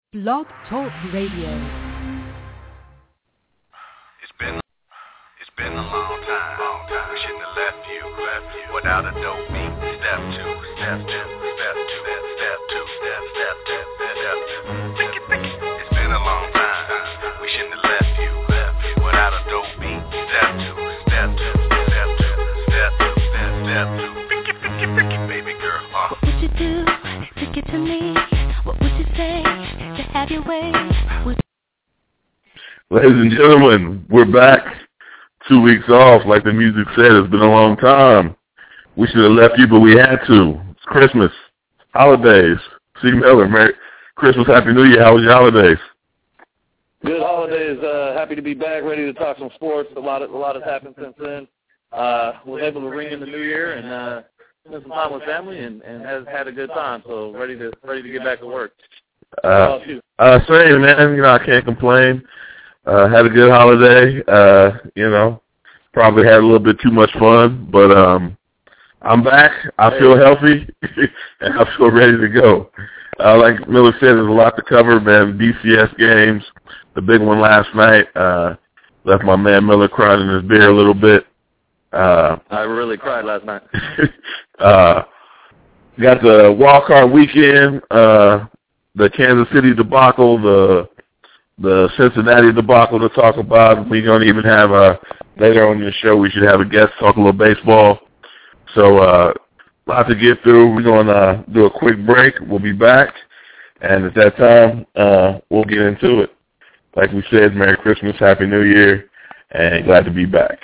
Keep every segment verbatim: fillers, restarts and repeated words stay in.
Blog Talk Radio. It's been, it's been a long time, long time. We shouldn't have left you, left you without a dope beat. Step two, step two, step two, step, step two, step, step two, step two. Pick it, pick it. It's been a long time. We shouldn't have left you, left you without a dope beat. Step two, step two, step two, step two, step, step two. Pick it, pick it, pick it, baby girl. Uh. What would you do to get to me? What would you say to have your way? With- Ladies and gentlemen, we're back. Two weeks off, like the music said. It's been a long time. We should have left you, but we had to. It's Christmas, holidays. C. Miller, Merry Christmas, Happy New Year. How was your holidays? Good holidays. Uh, happy to be back, ready to talk some sports. A lot, of, a lot has happened since then. Uh, was able to ring in the new year and uh, spend some time with family, and, and has had a good time. So ready to ready to get back to work. Uh, uh, same, man. You know, I can't complain. Uh, had a good holiday. Uh, you know, probably had a little bit too much fun, but um, I'm back. I feel healthy, and I feel ready to go. Uh, like Miller said, there's a lot to cover, man. B C S games, the big one last night. Uh, left my man Miller crying in his beer a little bit. Uh, I really cried last night. uh, got the wild card weekend, uh, the Kansas City debacle, the the Cincinnati debacle to talk about. We're going to even have, uh, later on in the show, we should have a guest talk a little baseball. So uh, a lot to get through. We're going to do a quick break. We'll be back. And at that time, uh, we'll get into it. Like we said, Merry Christmas, Happy New Year, and glad to be back.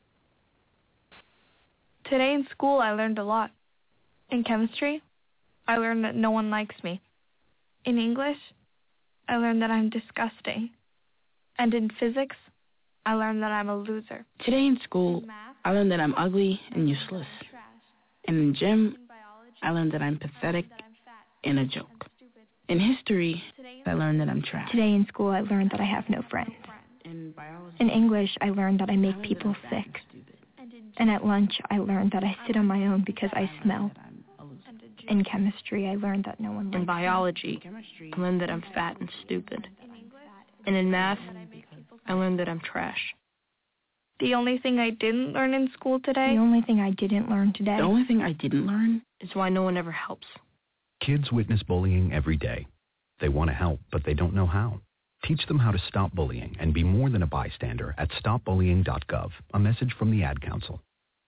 Today in school, I learned a lot. In chemistry, I learned that no one likes me. In English, I learned that I'm disgusting. And in physics, I learned that I'm a loser. Today in school, I learned that I'm ugly and useless. And in gym, I learned that I'm pathetic and a joke. In history, I learned that I'm trash. Today in school, I learned that I have no friends. In biology, In English, I learned that I make people sick. And at lunch, I learned that I sit on my own because I smell. In chemistry, I learned that no one likes me. In biology, I learned that I'm fat and stupid. And in math, I learned that I'm trash. The only thing I didn't learn in school today... The only thing I didn't learn today... The only thing I didn't learn is why no one ever helps. Kids witness bullying every day. They want to help, but they don't know how. Teach them how to stop bullying and be more than a bystander at stop bullying dot gov. A message from the Ad Council.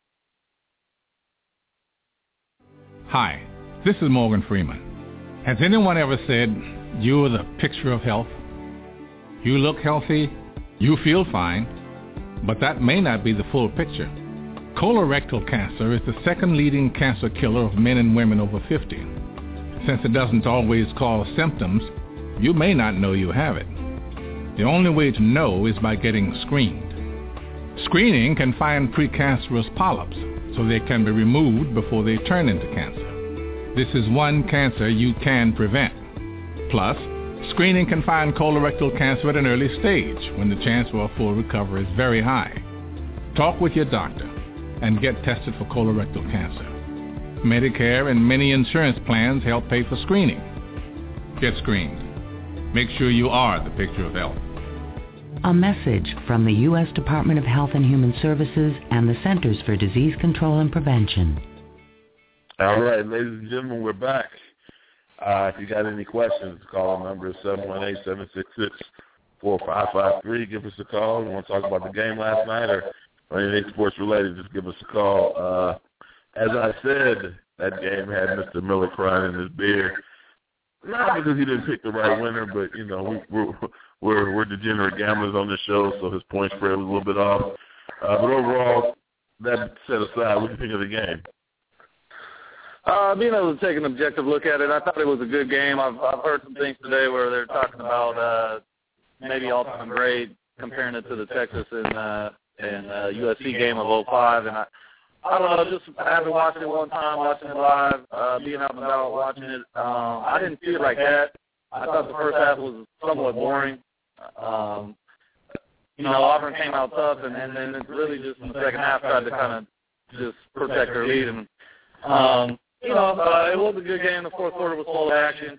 Hi, this is Morgan Freeman. Has anyone ever said, you're the picture of health? You look healthy, you feel fine, but that may not be the full picture. Colorectal cancer is the second leading cancer killer of men and women over fifty. Since it doesn't always cause symptoms, you may not know you have it. The only way to know is by getting screened. Screening can find precancerous polyps, so they can be removed before they turn into cancer. This is one cancer you can prevent. Plus, screening can find colorectal cancer at an early stage when the chance for a full recovery is very high. Talk with your doctor and get tested for colorectal cancer. Medicare and many insurance plans help pay for screening. Get screened. Make sure you are the picture of health. A message from the U S Department of Health and Human Services and the Centers for Disease Control and Prevention. All right, ladies and gentlemen, we're back. Uh, if you got any questions, call our number is seven one eight, seven six six, four five five three. Give us a call. You want to talk about the game last night or, or anything sports related, just give us a call. Uh, as I said, that game had Mister Miller crying in his beer. Not because he didn't pick the right winner, but, you know, we, we're, we're, we're degenerate gamblers on this show, so his point spread was a little bit off. Uh, but overall, that set aside, what do you think of the game? Uh, being able to take an objective look at it, I thought it was a good game. I've, I've heard some things today where they're talking about uh, maybe all-time great, comparing it to the Texas and, uh, and uh, U S C game of oh five, and I, I don't know, just having watched it one time, watching it live, uh, being out and about watching it, um, I didn't feel like that. I thought the first half was somewhat boring. Um, you know, Auburn came out tough, and, and then it really just in the second half tried to kind of just protect their lead. And, um, you know, uh, it was a good game. The fourth quarter was full of action.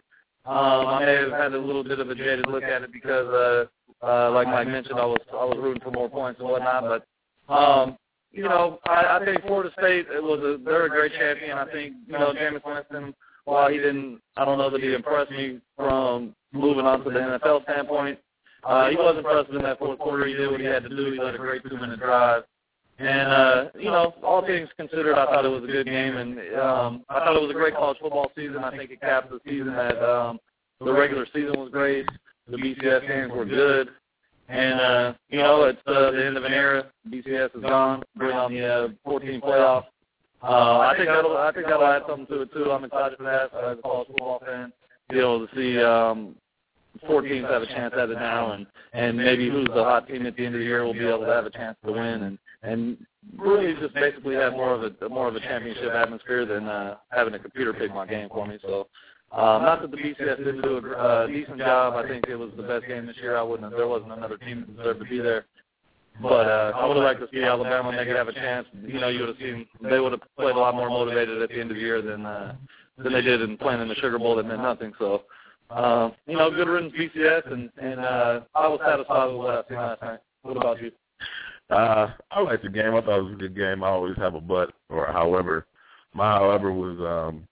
Um, I may have had a little bit of a jaded look at it because, uh, uh, like Mike mentioned, I was I was rooting for more points and whatnot. But um, you know, I, I think Florida State it was a they're a great champion. I think you know Jameis Winston, while he didn't, I don't know that he impressed me from moving on to the N F L standpoint. Uh, he was impressive in that fourth quarter. He did what he had to do. He led a great two-minute drive. And, uh, you know, all things considered, I thought it was a good game. And um, I thought it was a great college football season. I think it capped the season that um, the regular season was great. The B C S games were good. And, uh, you know, it's uh, the end of an era. B C S is gone. Bring on the uh, fourteen playoffs. Uh, I think that'll I think that'll add something to it, too. I'm excited for that uh, as a college football fan. Be able to see um, four teams have a chance at it now, and, and maybe who's the hot team at the end of the year will be able to have a chance to win, and, and really just basically have more of a more of a championship atmosphere than uh, having a computer pick my game for me. So, um, not that the B C S didn't do a uh, decent job. I think it was the best game this year. I wouldn't. There wasn't another team that deserved to be there. But uh, I would have liked to see Alabama maybe have a chance. You know, you would have seen they would have played a lot more motivated at the end of the year than uh, than they did in playing in the Sugar Bowl that meant nothing. So. Uh, you know, good riddance B C S, and, and uh, I was satisfied with what I seen last night. What about you? Uh, I liked the game. I thought it was a good game. I always have a but, or however. My however was, um,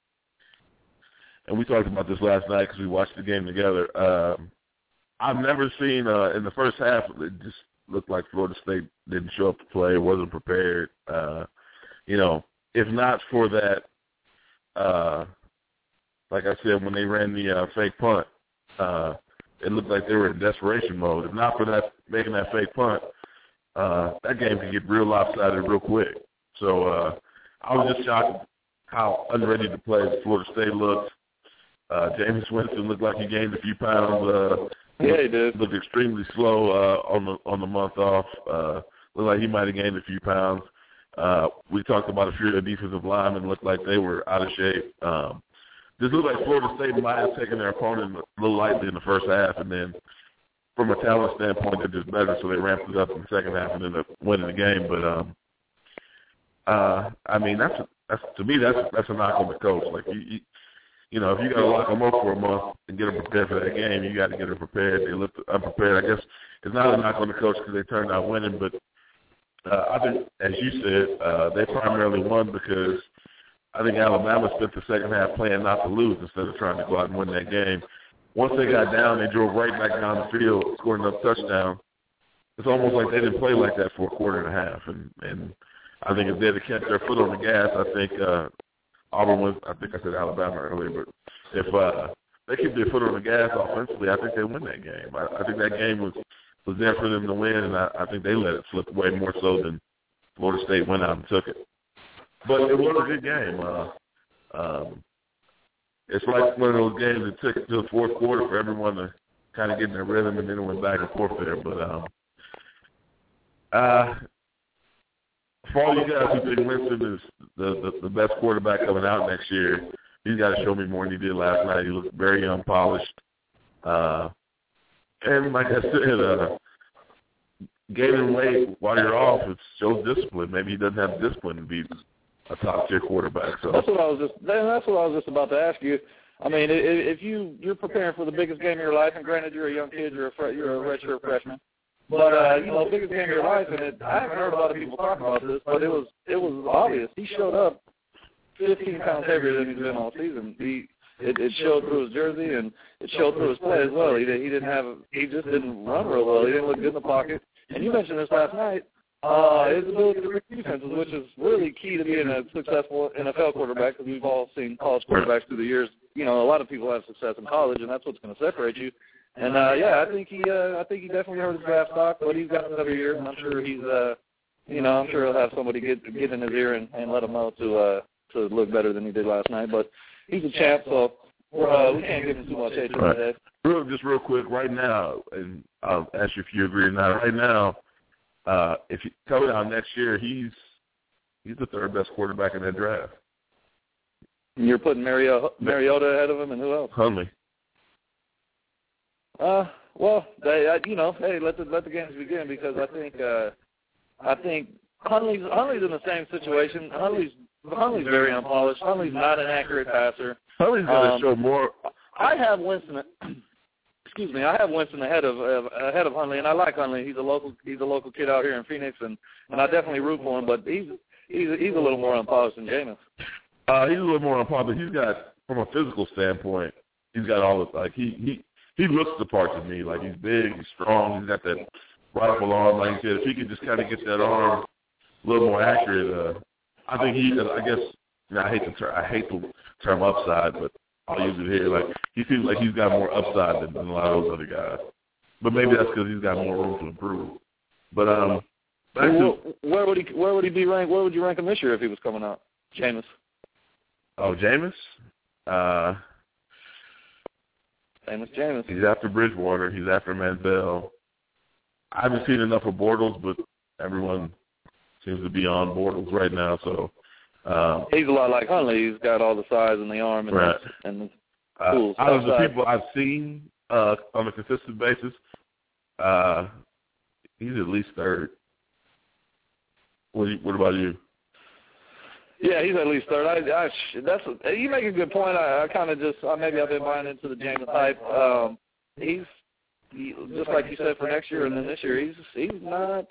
and we talked about this last night because we watched the game together. Um, I've never seen, uh, in the first half, it just looked like Florida State didn't show up to play, wasn't prepared. Uh, you know, if not for that, uh, like I said, when they ran the uh, fake punt, uh, it looked like they were in desperation mode. If not for that, making that fake punt, uh, that game could get real lopsided real quick. So uh, I was just shocked how unready to play Florida State looked. Uh, Jameis Winston looked like he gained a few pounds. Uh, yeah, he did. Looked extremely slow uh, on the on the month off. Uh, looked like he might have gained a few pounds. Uh, we talked about a few of the defensive linemen looked like they were out of shape. Um, This looked like Florida State might have taken their opponent a little lightly in the first half, and then from a talent standpoint, they're just better, so they ramped it up in the second half and ended up winning the game. But um, uh, I mean, that's that's to me that's that's a knock on the coach. Like you, you, you know, if you got to lock them up for a month and get them prepared for that game, you got to get them prepared. They looked unprepared. I guess it's not a knock on the coach because they turned out winning, but uh, I think, as you said, uh, they primarily won because I think Alabama spent the second half playing not to lose instead of trying to go out and win that game. Once they got down, they drove right back down the field, scored another touchdown. It's almost like they didn't play like that for a quarter and a half. And, and I think if they had kept their foot on the gas, I think uh, Auburn was, I think I said Alabama earlier, but if uh, they keep their foot on the gas offensively, I think they win that game. I, I think that game was, was there for them to win, and I, I think they let it slip away more so than Florida State went out and took it. But it was a good game. Uh, um, it's like one of those games that took it to the fourth quarter for everyone to kind of get in their rhythm, and then it went back and forth there. But um, uh, for all you guys who think Winston is the, the, the best quarterback coming out next year, he's got to show me more than he did last night. He looked very unpolished. Uh, and like I said, uh, gaining weight while you're off, it shows discipline. Maybe he doesn't have discipline to be a top-tier quarterback. So that's what I was just. That's what I was just about to ask you. I mean, if you you're preparing for the biggest game of your life, and granted you're a young kid, you're a you're a redshirt freshman, but uh, you know, biggest game of your life, and it, I haven't heard a lot of people talk about this, but it was it was obvious. He showed up fifteen pounds heavier than he's been all season. He it, it showed through his jersey, and it showed through his play as well. He he didn't have he just didn't run real well. He didn't look good in the pocket. And you mentioned this last night. Uh, his ability to read defenses, which is really key to being a successful N F L quarterback, because we've all seen college quarterbacks through the years. You know, a lot of people have success in college, and that's what's going to separate you. And uh, yeah, I think he, uh, I think he definitely hurt his draft stock, but he's got another year, and I'm sure he's, uh, you know, I'm sure he'll have somebody get get in his ear and, and let him know to uh, to look better than he did last night. But he's a champ, so uh, we can't give him too much hate right. today. Real, just real quick, right now, and I'll ask you if you agree or not. Right now. Uh, if you coming out next year, he's he's the third best quarterback in that draft. And you're putting Mariota, Mariota ahead of him, and who else? Hundley. Uh, well, they, uh, you know, hey, let the let the games begin, because I think uh, I think Hundley's Hundley's in the same situation. Hundley's Hundley's very unpolished. Hundley's not an accurate passer. Hundley's going to um, show more. I have Winston. Excuse me, I have Winston ahead of uh, ahead of Hundley, and I like Hundley. He's a local he's a local kid out here in Phoenix, and, and I definitely root for him. But he's he's he's a little more unpolished than Jameis. Uh, he's a little more unpopular. He's got, from a physical standpoint, he's got all the like he he he looks the part to me. Like he's big, he's strong, he's got that rifle arm. Like you said, if he could just kind of get that arm a little more accurate, uh, I think he. I guess you know, I hate the term. I hate the term upside, but I'll use it here. Like he seems like he's got more upside than, than a lot of those other guys. But maybe that's because he's got more room to improve. But um, back to, where would he where would he be ranked? Where would you rank him this year if he was coming out? Jameis. Oh, Jameis. Uh, Jameis, Jameis. He's after Bridgewater. He's after Manziel. I haven't seen enough of Bortles, but everyone seems to be on Bortles right now. So um, he's a lot like Hundley. He's got all the size and the arm and right. the, and the uh, tools. Out of the people I've seen uh, on a consistent basis, uh, he's at least third. What, you, what about you? Yeah, he's at least third. I, I that's you make a good point. I, I kind of just uh, maybe I've been buying into the Jameis hype. Um, he's he, just like you said for next year and then this year. He's he's not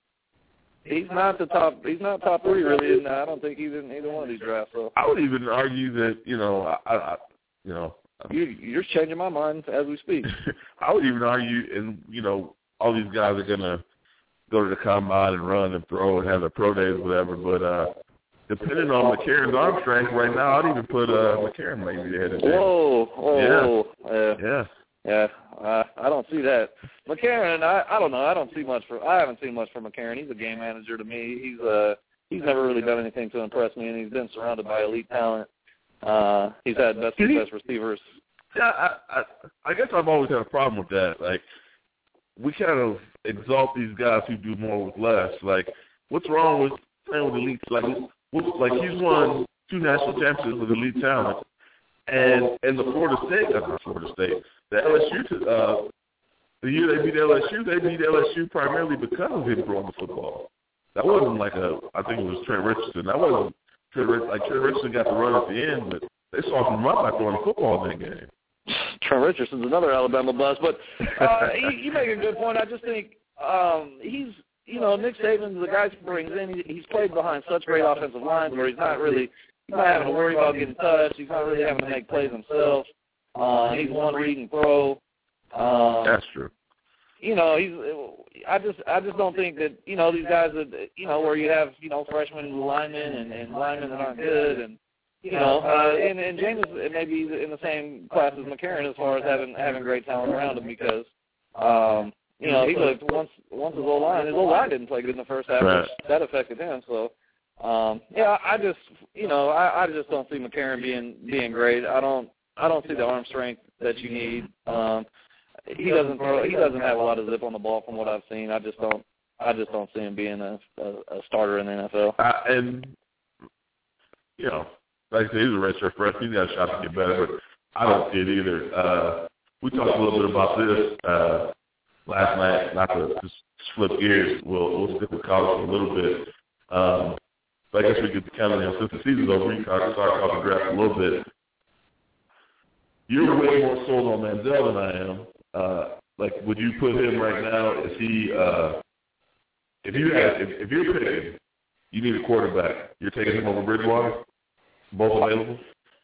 he's not the top. He's not top three really. And I don't think he's in either one of these drafts. So I would even argue that you know I, I you know you you're changing my mind as we speak. I would even argue, and you know all these guys are gonna go to the combine and run and throw and have their pro days, whatever. But uh, depending on McCarron's arm strength right now, I'd even put uh, McCarron maybe ahead of him. Whoa, whoa, yeah, uh, yeah, yeah. Uh, I don't see that. McCarron, I, I don't know. I don't see much for. I haven't seen much from McCarron. He's a game manager to me. He's uh, he's never really done anything to impress me, and he's been surrounded by elite talent. Uh, he's had best he, best receivers. Yeah, I, I, I guess I've always had a problem with that. Like, we kind of exalt these guys who do more with less. Like, what's wrong with playing with elites? Like, like he's won two national championships with elite talent, and and the Florida State, that's not Florida State, the L S U, uh, the year they beat L S U, they beat L S U primarily because of him throwing the football. That wasn't like a, I think it was Trent Richardson. That wasn't Trent, like Trent Richardson got the run at the end, but they saw him run by throwing the football in that game. Trent Richardson's another Alabama buzz, but uh, you, you make a good point. I just think um, he's, you know, Nick Saban's the guy he brings in. He, he's played behind such great offensive lines where he's not really, he's not having to worry about getting touched. He's not really having to make plays himself. Uh, he's one read and throw. Um, That's true. You know, he's. I just, I just don't think that you know these guys that you know where you have you know freshmen linemen and, and linemen that aren't good and. You know, uh, and, and James may be in the same class as McCarron as far as having having great talent around him because, um, you know, he looked once once his O-line, his O-line didn't play good in the first half, right. which that affected him. So, um, yeah, I just, you know, I, I just don't see McCarron being being great. I don't I don't see the arm strength that you need. Um, he doesn't throw, he doesn't have a lot of zip on the ball from what I've seen. I just don't I just don't see him being a, a, a starter in the N F L. Uh, and you know. Like I said, he's a redshirt freshman. He's got a shot to get better, but I don't see it either. Uh, we talked a little bit about this uh, last night. Not to just flip gears, we'll, we'll stick with college for a little bit. Um, but I guess we could kind of, you know, since the season's over, we can start talking draft a little bit. You're way more sold on Manziel than I am. Uh, like, would you put him right now? Is he? Uh, if you had, if, if you're picking, you need a quarterback. You're taking him over Bridgewater. Both available?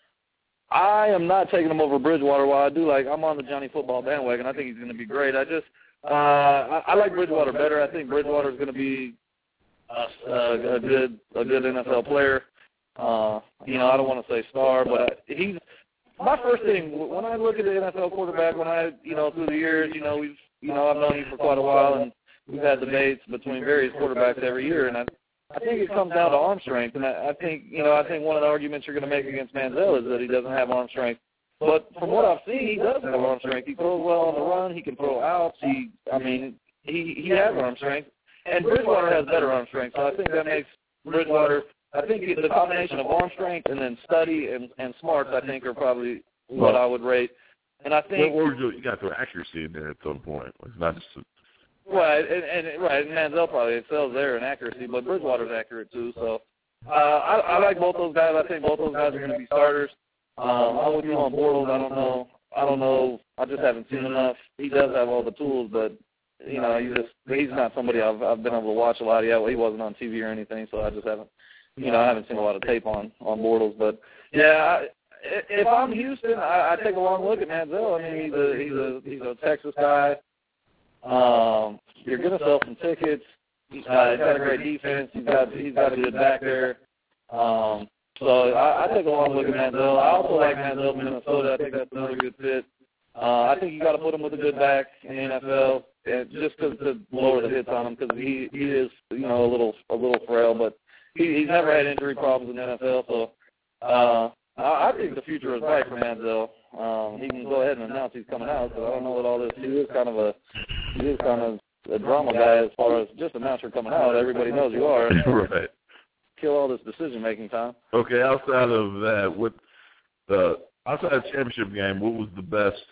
I am not taking him over Bridgewater. While I do like, I'm on the Johnny Football bandwagon. I think he's going to be great. I just, uh, I, I like Bridgewater better. I think Bridgewater is going to be a, a, a good, a good N F L player. Uh, you know, I don't want to say star, but he's my first thing when I look at the N F L quarterback. When I, you know, through the years, you know, we've, you know, I've known you for quite a while, and we've had debates between various quarterbacks every year, and I. I think it comes down to arm strength, and I, I think you know I think one of the arguments you're going to make against Manziel is that he doesn't have arm strength. But from what I've seen, he does have arm strength. He throws well on the run. He can throw outs. He, I mean, he he has arm strength, and Bridgewater has better arm strength. So I think that makes Bridgewater. I think the combination of arm strength and then study and, and smarts, I think, are probably what I would rate. And I think well, you got the accuracy in there at some point. It's not just. A, Right, and, and right, and Manziel probably excels there in accuracy, but Bridgewater's accurate too. So uh, I, I like both those guys. I think both those guys are going to be starters. Um, I would be on Bortles. I don't know. I don't know. I just haven't seen enough. He does have all the tools, but you know, he's just he's not somebody I've I've been able to watch a lot. Yeah, well, he wasn't on T V or anything, so I just haven't. You know, I haven't seen a lot of tape on on Bortles, but yeah. I, If I'm Houston, I, I take a long look at Manziel. I mean, he's a he's a he's a Texas guy. Um, you're gonna sell some tickets. Uh, he's got a great defense. He's got he's got a good back there. Um, so I, I take a long look at Manziel. I also like Manziel from Minnesota. I think that's another good fit. Uh, I think you got to put him with a good back in the N F L, and just cause to lower the hits on him because he he is you know a little a little frail, but he, he's never had injury problems in the N F L. So. Uh, I think the future is bright for Manziel. Um, he can go ahead and announce he's coming out, because I don't know what all this. He is kind of a he is kind of a drama guy as far as just announce you're coming out. Everybody knows you are. Right. Kill all this decision making time. Okay. Outside of that, what the outside of the championship game, what was the best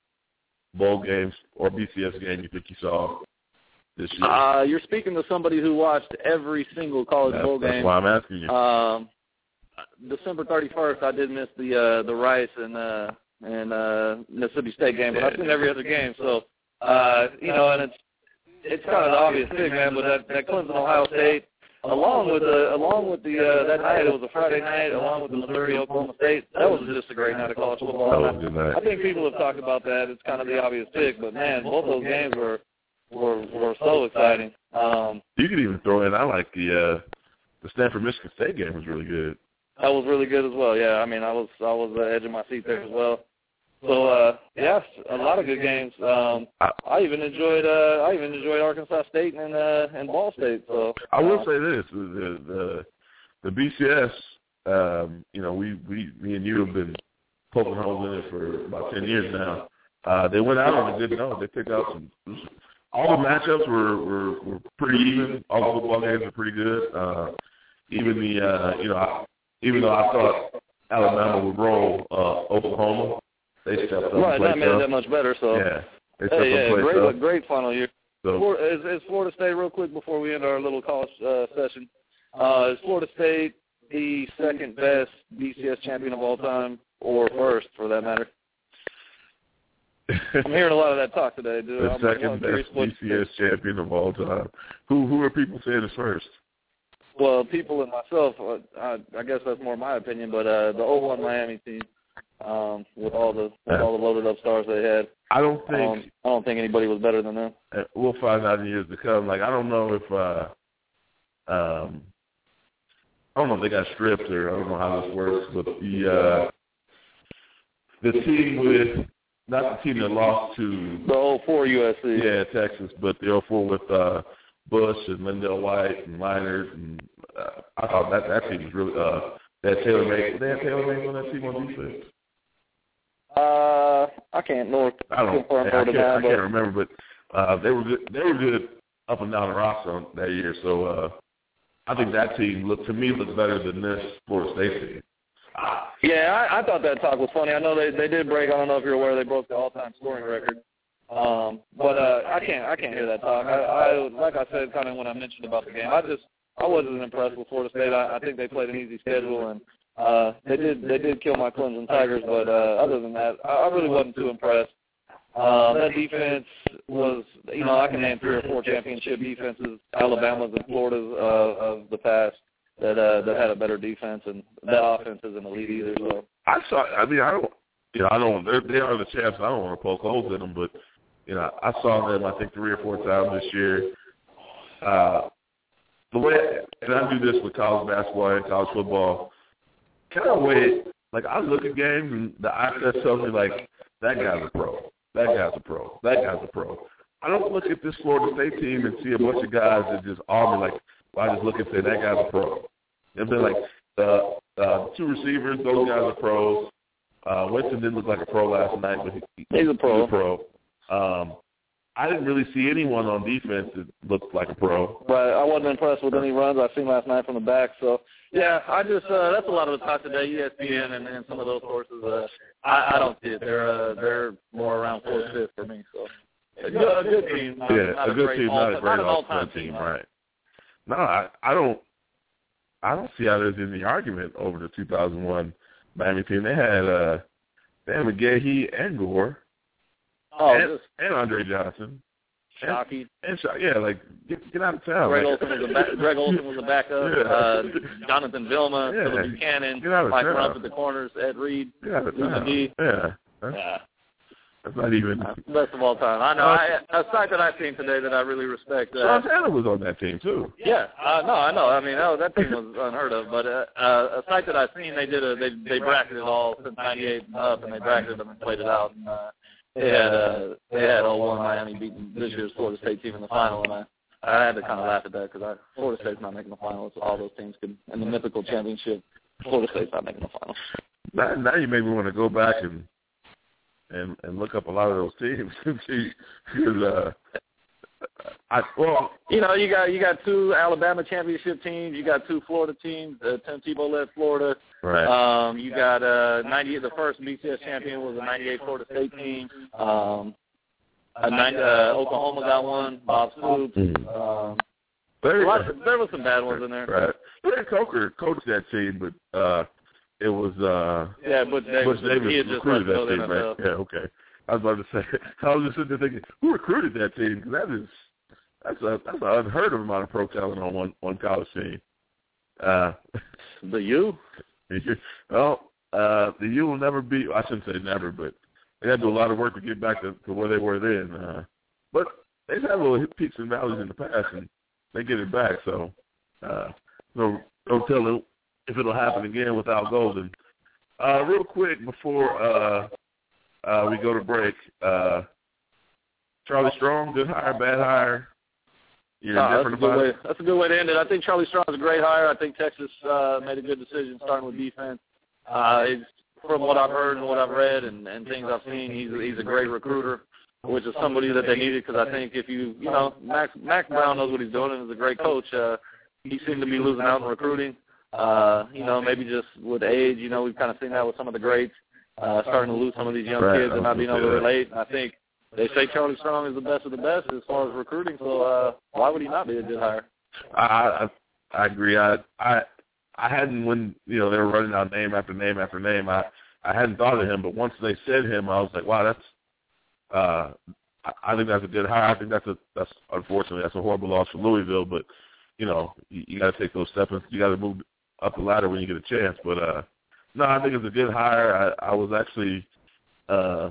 bowl games or B C S game you think you saw this year? Uh, you're speaking to somebody who watched every single college that's, bowl game. That's why I'm asking you. Um, December thirty-first, I did miss the uh, the Rice and uh, and uh, Mississippi State game, but I've seen every other game. So uh, you know, and it's it's kind of the obvious thing, man. But that, that Clemson Ohio State, along with the along with the uh, that night, it was a Friday night, along with the Missouri Oklahoma State. That was just a great night of college football. That was a good night. I think people have talked about that. It's kind of the obvious pick, but man, both those games were were were so exciting. Um, you could even throw in. I like the uh, the Stanford Michigan State game was really good. That was really good as well. Yeah, I mean, I was I was uh, edging my seat there as well. So uh, yeah, a lot of good games. Um, I, I even enjoyed uh, I even enjoyed Arkansas State and uh, and Ball State. So I will uh, say this: the the, the B C S. Um, you know, we, we me and you have been poking holes in it for about ten years now. Uh, they went out on a good note. They picked out some. All the matchups were, were, were pretty even. All the football games were pretty good. Uh, even the uh, you know. I, Even though I thought Alabama would roll uh, Oklahoma, they stepped up. Right, and that made it that much better. So yeah, they stepped hey, yeah, up. great, up. great final year. So, Florida, is, is Florida State, real quick before we end our little college uh, session, uh, is Florida State the second best B C S champion of all time, or first for that matter? I'm hearing a lot of that talk today, dude. The I'm, second I'm best B C S champion of all time. Who who are people saying is first? Well, people and myself, uh, I, I guess that's more my opinion, but uh, the oh one Miami team, um, with all the with yeah. all the loaded up stars they had, I don't think um, I don't think anybody was better than them. We'll find out in years to come. Like I don't know if uh, um, I don't know if they got stripped or I don't know how this works, but the uh, the team with not the team that lost to the oh four U S C, yeah, Texas, but the oh four with. Uh, Bush and Lindell White and Liners, and uh, I thought that that team was really uh, that Taylor Made. They had Taylor Made on that team on defense. Uh, I can't know. I don't. I, I, can't, I can't remember, but uh, they were good. They were good up and down the roster that year. So uh, I think that team looked to me looked better than this Florida State team. Yeah, I, I thought that talk was funny. I know they they did break. I don't know if you're aware they broke the all-time scoring record. Um, but uh, I can't I can't hear that talk. I, I like I said kind of when I mentioned about the game, I just I wasn't impressed with Florida State. I, I think they played an easy schedule and uh, they did they did kill my Clemson Tigers. But uh, other than that, I, I really wasn't too impressed. Uh, that defense was, you know, I can name three or four championship defenses, Alabama's and Florida's uh, of the past that uh, that had a better defense, and that offense isn't elite either. So I saw. I mean, I don't. You know, I don't. They are the champs. I don't want to poke holes in them, but you know, I saw them. I think three or four times this year. Uh, the way, and I do this with college basketball and college football. Kind of way, like I look at games and the eye test tells me like that guy's a pro. That guy's a pro. That guy's a pro. I don't look at this Florida State team and see a bunch of guys that just arm me like. Well, I just look and say that guy's a pro. They've been like the uh, two receivers; those guys are pros. Uh, Winston didn't look like a pro last night, but he, he's a pro. He's a pro. Um, I didn't really see anyone on defense that looked like a pro. Right. I wasn't impressed with any runs I've seen last night from the back. So, yeah, I just uh, that's a lot of the talk today. E S P N and, and some of those sources. Uh, I, I don't see it. They're uh, they're more around fourth, fifth for me. So, a good, a good team. Not, yeah, not a, a good great team, all, not a great not an all-time team, team, right? No, I, I don't. I don't see how there's any argument over the two thousand one Miami team. They had uh, Dan McGahee and Gore. Oh, and, just and Andre Johnson. Shockey. And, and yeah, like get, get out of town. Greg like. Olson was a ba- Greg Olson was a backup. Yeah. Uh, Jonathan Vilma, Yeah. Philip Buchanan, Get out of Mike town. Rumpf at the corners, Ed Reed, Get out of Lisa town. D. Yeah. That's, Yeah. that's not even. Uh, best of all time. I know. I, a sight that I've seen today that I really respect. Uh, Sean Taylor was on that team too. Yeah, uh, no, I know. I mean, oh, that team was unheard of. But uh, uh, a sight that I've seen, they did a they they bracketed all since ninety-eight and up, and they bracketed them and played it out. And, uh, they had uh, they had oh one Miami beating this year's Florida State team in the final, and I I had to kind of laugh at that because I Florida State's not making the finals. So all those teams could in the mythical championship. Florida State's not making the finals. Now, now you made me want to go back and and and look up a lot of those teams because uh, I well you know you got you got two Alabama championship teams, you got two Florida teams. Uh, Tim Tebow led Florida. right Um, you got uh, ninety-eight. The first B C S champion was a ninety-eight Florida State team. Um, a ninety, uh, Oklahoma got one. Bob Stoops. Mm. Um, Larry, lots of, there was some bad ones in there. right. Larry Coker coached that team, but uh, it was uh, Yeah, Butch Davis. Butch Davis he had just recruited left that the team, N F L. right? Yeah, okay. I was about to say. I was just sitting there thinking, who recruited that team? Because that is that's a that's an unheard of amount of pro talent on one one college team. Uh, the U. well, uh, the U will never be. I shouldn't say never, but they had to do a lot of work to get back to, to where they were then. Uh, but they've had little peaks and valleys in the past, and they get it back. So, uh, no, don't tell them if it'll happen again without Golden. Uh, real quick before uh, uh, we go to break, uh, Charlie Strong, good hire, bad hire. You're Uh, that's, a different good about way, it? that's a good way to end it. I think Charlie Strong's a great hire. I think Texas uh, made a good decision starting with defense. Uh, it's, from what I've heard and what I've read and, and things I've seen, he's he's a great recruiter, which is somebody that they needed because I think if you, you know, Max, Max Brown knows what he's doing and is a great coach. Uh, he seemed to be losing out in recruiting. Uh, you know, maybe just with age, you know, we've kind of seen that with some of the greats, uh, starting to lose some of these young Right, kids and not being able to that. relate. And I think they say Charlie Strong is the best of the best as far as recruiting, so uh, why would he not be a good hire? I, I I agree. I I I hadn't when you know they were running out name after name after name. I I hadn't thought of him, but once they said him, I was like, wow, that's. Uh, I, I think that's a good hire. I think that's a that's unfortunately that's a horrible loss for Louisville, but you know you, you got to take those steps. You got to move up the ladder when you get a chance. But uh, no, I think it's a good hire. I, I was actually. Uh,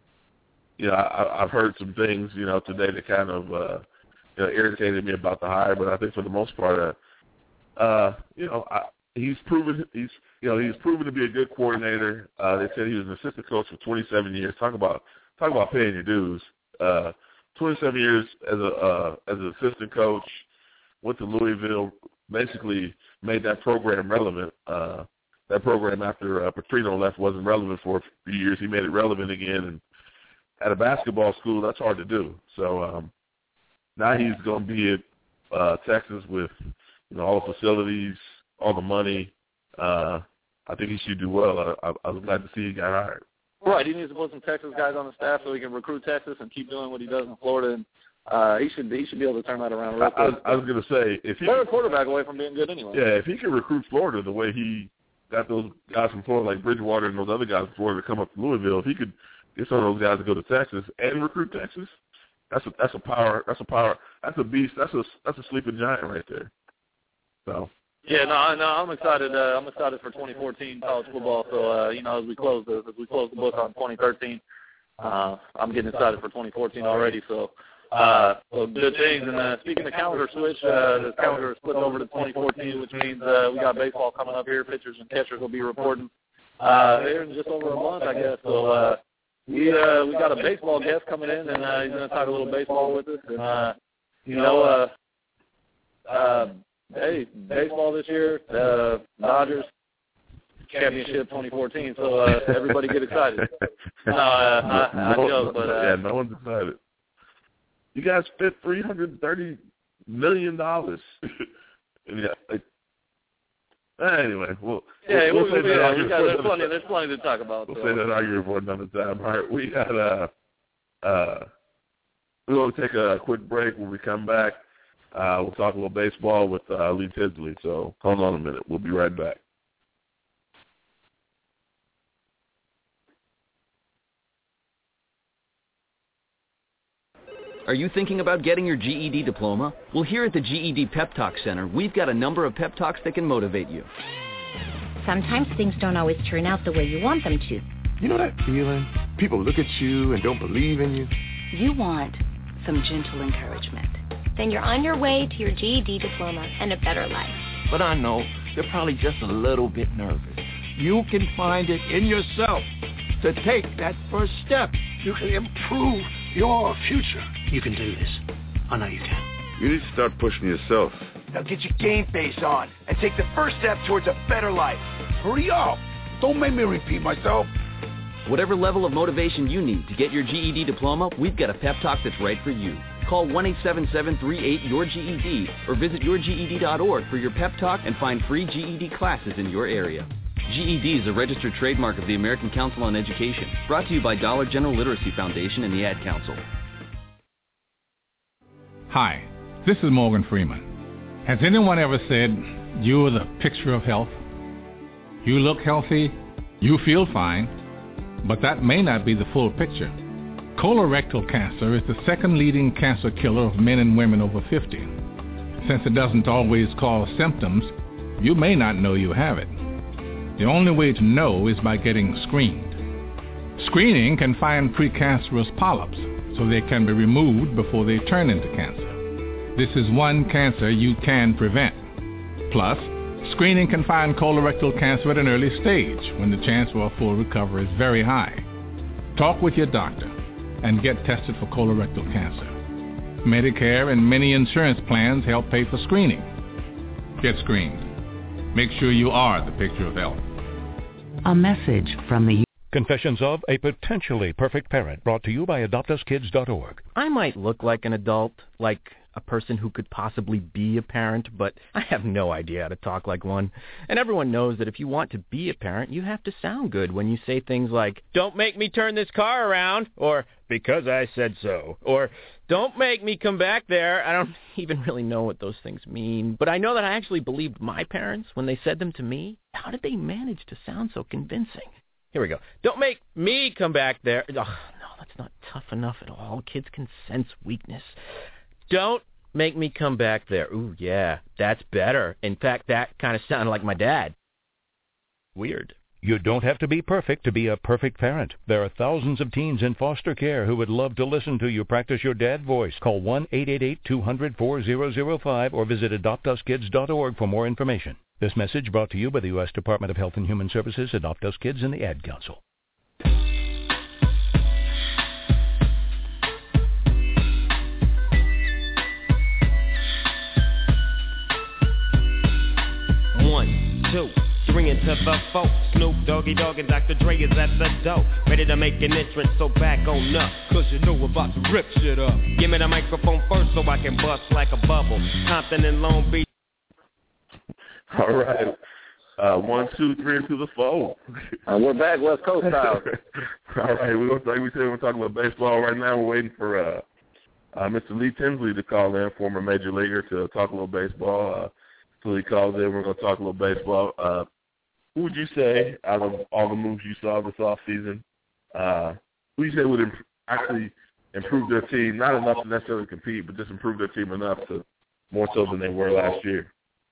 You know, I, I've heard some things, you know, today that kind of, uh, you know, irritated me about the hire. But I think for the most part, uh, uh, you know, I, he's proven he's, you know, he's proven to be a good coordinator. Uh, they said he was an assistant coach for twenty-seven years. Talk about talk about paying your dues. Uh, twenty-seven years as a uh, as an assistant coach, went to Louisville, basically made that program relevant. Uh, that program after uh, Petrino left wasn't relevant for a few years. He made it relevant again, and at a basketball school, that's hard to do. So um, now he's going to be at uh, Texas with you know all the facilities, all the money. Uh, I think he should do well. I, I, I was glad to see he got hired. Right, he needs to put some Texas guys on the staff so he can recruit Texas and keep doing what he does in Florida. And uh, he should he should be able to turn that around real I, quick. I, I was going to say if he they're a quarterback away from being good anyway. Yeah, if he can recruit Florida the way he got those guys from Florida, like Bridgewater and those other guys from Florida, to come up to Louisville, if he could get some of those guys to go to Texas and recruit Texas, that's a that's a power that's a power that's a beast that's a that's a sleeping giant right there. So yeah, no, no, I'm excited. Uh, I'm excited for twenty fourteen college football. So uh, you know, as we close the as we close the book on twenty thirteen, uh, I'm getting excited for twenty fourteen already. So. Uh, so good things. And uh, speaking of calendar switch, uh, the calendar is split over to twenty fourteen, which means uh, we got baseball coming up here. Pitchers and catchers will be reporting uh, here in just over a month, I guess. So uh, we uh, we got a baseball guest coming in, and uh, he's going to talk a little baseball with us. And uh, you know, uh, uh, hey, baseball this year, uh, Dodgers championship twenty fourteen. So uh, everybody get excited. No, uh, I, I no, joke, but uh, yeah, no one's excited. You guys spent three hundred thirty million dollars. yeah, like, anyway, well, yeah, we'll, we'll, we, say we, that yeah, we got, there's plenty, there's plenty to talk about. We'll so. say that argument for another time. All right, we got uh, uh, we're going to take a quick break. When we come back, uh, we'll talk a little baseball with uh, Lee Tisley. So hold on a minute. We'll be right back. Are you thinking about getting your G E D diploma? Well, here at the G E D Pep Talk Center, we've got a number of pep talks that can motivate you. Sometimes things don't always turn out the way you want them to. You know that feeling? People look at you and don't believe in you. You want some gentle encouragement. Then you're on your way to your G E D diploma and a better life. But I know you're probably just a little bit nervous. You can find it in yourself to take that first step. You can improve your future. You can do this. I know you can. You need to start pushing yourself. Now get your game face on and take the first step towards a better life. Hurry up. Don't make me repeat myself. Whatever level of motivation you need to get your G E D diploma, we've got a pep talk that's right for you. Call one eight seven seven three eight your G E D or visit your G E D dot org for your pep talk and find free G E D classes in your area. G E D is a registered trademark of the American Council on Education. Brought to you by Dollar General Literacy Foundation and the Ad Council. Hi, this is Morgan Freeman. Has anyone ever said, you're the picture of health? You look healthy, you feel fine, but that may not be the full picture. Colorectal cancer is the second leading cancer killer of men and women over fifty. Since it doesn't always cause symptoms, you may not know you have it. The only way to know is by getting screened. Screening can find precancerous polyps, so they can be removed before they turn into cancer. This is one cancer you can prevent. Plus, screening can find colorectal cancer at an early stage when the chance for a full recovery is very high. Talk with your doctor and get tested for colorectal cancer. Medicare and many insurance plans help pay for screening. Get screened. Make sure you are the picture of health. A message from the Confessions of a Potentially Perfect Parent, brought to you by adopt us kids dot org. I might look like an adult, like a person who could possibly be a parent, but I have no idea how to talk like one. And everyone knows that if you want to be a parent, you have to sound good when you say things like, don't make me turn this car around, or because I said so, or don't make me come back there. I don't even really know what those things mean, but I know that I actually believed my parents when they said them to me. How did they manage to sound so convincing? Here we go. Don't make me come back there. Oh, no, that's not tough enough at all. Kids can sense weakness. Don't make me come back there. Ooh, yeah, that's better. In fact, that kind of sounded like my dad. Weird. You don't have to be perfect to be a perfect parent. There are thousands of teens in foster care who would love to listen to you practice your dad voice. Call one eight eight eight two hundred four thousand five or visit adopt us kids dot org for more information. This message brought to you by the U S Department of Health and Human Services, Adopt Us Kids, and the Ad Council. One, two, three into the four. Snoop Doggy Dogg and Doctor Dre is at the door, ready to make an entrance, so back on up, cause you know we're about to rip shit up. Give me the microphone first so I can bust like a bubble. Compton and Long Beach. All right. Uh, one, two, three into the four. Uh, we're back West Coast style. All right. We're gonna, like we said, we're talking about baseball right now. We're waiting for uh, uh, Mister Lee Tinsley to call in, former major leaguer, to talk a little baseball. Uh, so he calls in. We're going to talk a little baseball. Uh, who would you say, out of all the moves you saw this offseason, uh, who you say would imp- actually improve their team, not enough to necessarily compete, but just improve their team enough to more so than they were last year?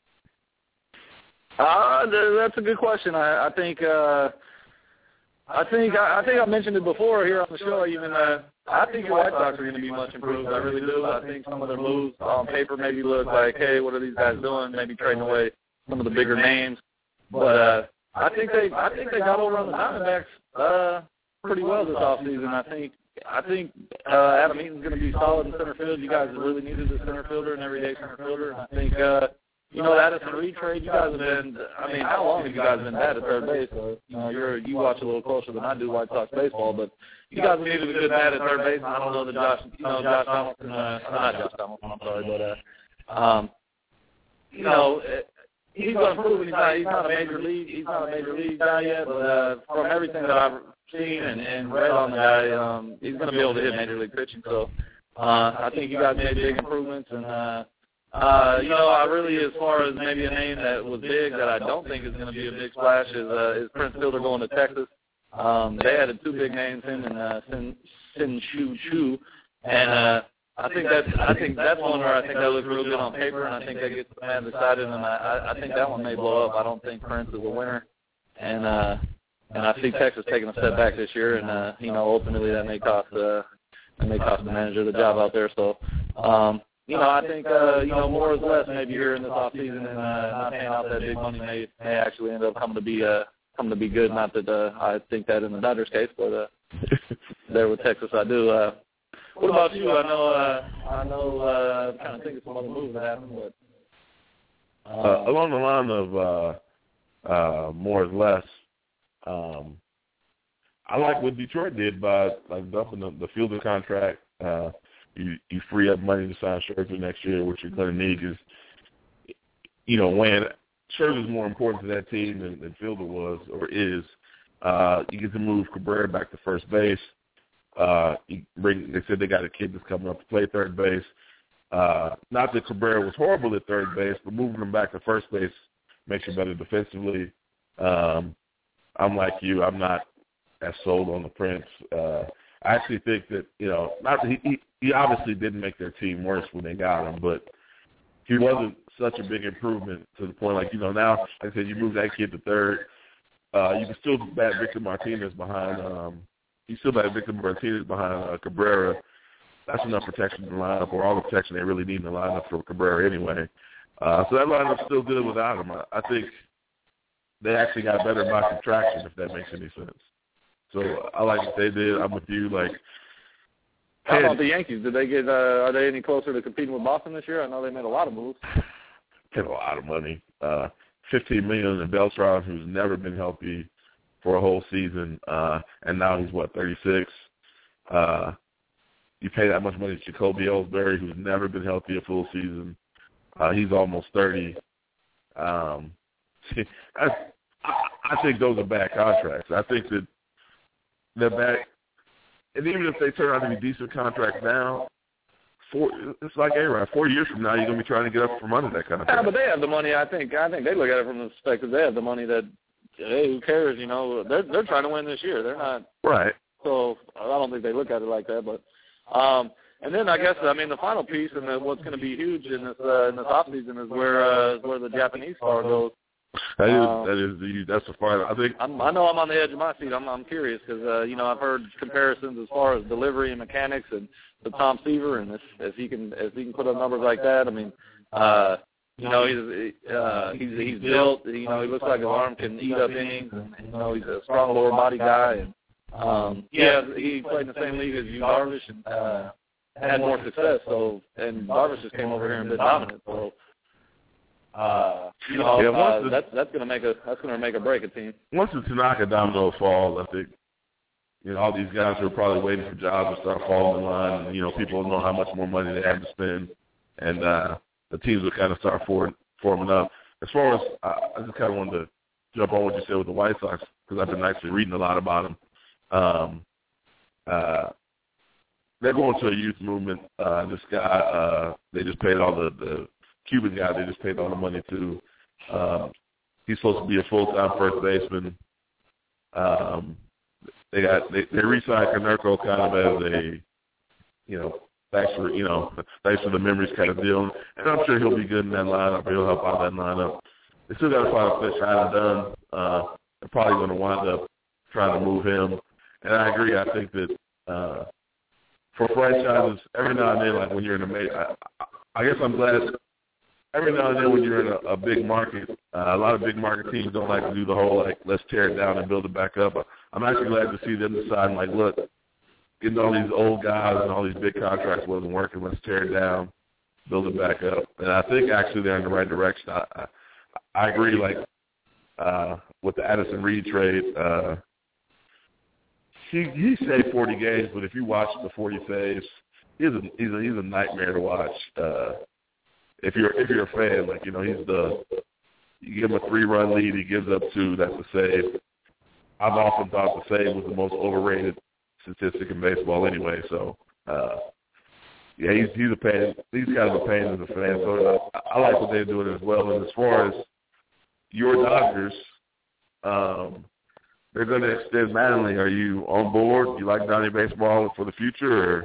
Uh, that's a good question. I, I think, uh, I think, I, I think I mentioned it before here on the show. Even, uh, I think your White Sox are going to be much improved. I really do. I think some of their moves on paper maybe look like, hey, what are these guys doing? Maybe trading away some of the bigger names. But uh, I think they, I think they got over on the Diamondbacks uh, pretty well this offseason. I think, I think uh, Adam Eaton's going to be solid in center field. You guys really needed a center fielder, an everyday center fielder. I think. Uh, You know, that Addison Reed trade, you guys have been, I mean, how long have you guys been bad at third base? So, you know, you're, you watch a little closer than I do White Sox baseball, but you guys needed a good bat at third base. I don't know that Josh, you know, Josh Donaldson, uh, not Josh Donaldson, I'm sorry, but, uh, um, you know, he's going to prove he's not, he's not a major league, he's not a major league guy yet, but, uh, from everything that I've seen and, and read on the guy, um, he's going to be able to hit major league pitching. So, uh, I think you guys made big improvements, and, uh, Uh, you know, I really, as far as maybe a name that was big that I don't think is going to be a big splash is uh, is Prince Fielder going to Texas. Um, they added two big names, him and uh, Sin Sin Shu Chu, and uh, I think that I think that's one where I think that looks real good on paper, and I think that gets the man decided, and I, I think that one may blow up. I don't think Prince is a winner, and uh, and I see Texas taking a step back this year, and uh, you know, ultimately that may cost uh, that may cost the manager the job out there. So, um, you know, I think uh, you know more is less maybe here in this off season, and uh, not paying out that big money may may actually end up coming to be uh, coming to be good. Not that uh, I think that in the Dodgers case, but uh, there with Texas, I do. Uh, What about you? I know, uh, I know, uh, I'm trying to think of some other moves that happened, but. Um, uh, along the line of uh, uh, more is less, um, I like what Detroit did by like dumping the, the Fielder contract. Uh, you, you free up money to sign Scherzer next year, which you're going to need because, you know, when Scherzer's more important to that team than, than Fielder was or is, uh, you get to move Cabrera back to first base. Uh, you bring, they said they got a kid that's coming up to play third base. Uh, not that Cabrera was horrible at third base, but moving him back to first base makes you better defensively. Um, I'm like you. I'm not as sold on the Prince. Uh, I actually think that, you know, not that he, he, he obviously didn't make their team worse when they got him, but he wasn't such a big improvement to the point, like, you know, now, like I said, you move that kid to third. Uh, you can still bat Victor Martinez behind um, – You still got Victor Martinez behind uh, Cabrera. That's enough protection in the lineup, or all the protection they really need in the lineup for Cabrera anyway. Uh, so that lineup's still good without him. I, I think they actually got better by subtraction, if that makes any sense. So I like what they did. I'm with you. Like, how about the Yankees? Did they get? Uh, are they any closer to competing with Boston this year? I know they made a lot of moves. Paid a lot of money. Uh, Fifteen million in Beltran, who's never been healthy for a whole season, uh, and now he's, what, thirty-six? Uh, you pay that much money to Jacoby Ellsbury, who's never been healthy a full season. Uh, he's almost thirty. Um, I, I think those are bad contracts. I think that they're bad. And even if they turn out to be decent contracts now, four, it's like A-Rod. Four years from now, you're going to be trying to get up from under that contract. Yeah, but they have the money. I think I think they look at it from the perspective they have the money that, hey, who cares? You know, they're they're trying to win this year. They're not right. So I don't think they look at it like that. But um, and then I guess I mean the final piece and the, what's going to be huge in this uh, in this offseason is where uh, where the Japanese star goes. That is um, that is the that's the final. I think I'm, I know I'm on the edge of my seat. I'm I'm curious because uh, you know I've heard comparisons as far as delivery and mechanics and the Tom Seaver, and if if he can if he can put up numbers like that, I mean. Uh, You know, he's uh, he's he's built. You know, he looks like his arm can eat up innings. And, you know, he's a strong lower body guy. And um, yeah, he played in the same league as you, Darvish, and uh, had more success. So, and Darvish just came over here and been dominant. So, uh, you know, yeah, uh, the, that's that's gonna make a that's gonna make a break a team. Once the Tanaka domino falls, I think you know all these guys who are probably waiting for jobs will start falling in line. And, you know, people don't know how much more money they have to spend, and uh, the teams will kind of start for, forming up. As far as uh, I just kind of wanted to jump on what you said with the White Sox because I've been actually reading a lot about them. Um, uh, they're going to a youth movement. Uh, this guy, uh, they just paid all the, the Cuban guy. They just paid all the money to. Um, he's supposed to be a full-time first baseman. Um, they got they, they re-signed Konerko kind of as a, you know. Thanks for, you know, thanks for the memories kind of deal. And I'm sure he'll be good in that lineup. He'll help out that lineup. They still got to find a pitch I haven't done. Uh, they're probably going to wind up trying to move him. And I agree. I think that uh, for franchises, every now and then, like when you're in a major, I, I guess I'm glad every now and then when you're in a, a big market, uh, a lot of big market teams don't like to do the whole, like, let's tear it down and build it back up. I'm actually glad to see them decide, like, look, getting all these old guys and all these big contracts wasn't working. Let's tear it down, build it back up. And I think actually they're in the right direction. I, I, I agree, like, uh, with the Addison Reed trade, uh, he, he saved forty games, but if you watch the forty saves, he's a, he's a, he's a nightmare to watch. Uh, if you're if you're a fan, like, you know, he's the, you give him a three-run lead, he gives up two, that's a save. I've often thought the save was the most overrated statistic in baseball anyway, so uh, yeah, he's he's a pain. He's kind of a pain as a fan. So I, I like what they're doing as well. And as far as your Dodgers, um, they're going to extend Mattingly. Are you on board? Do you like Donnie baseball for the future, or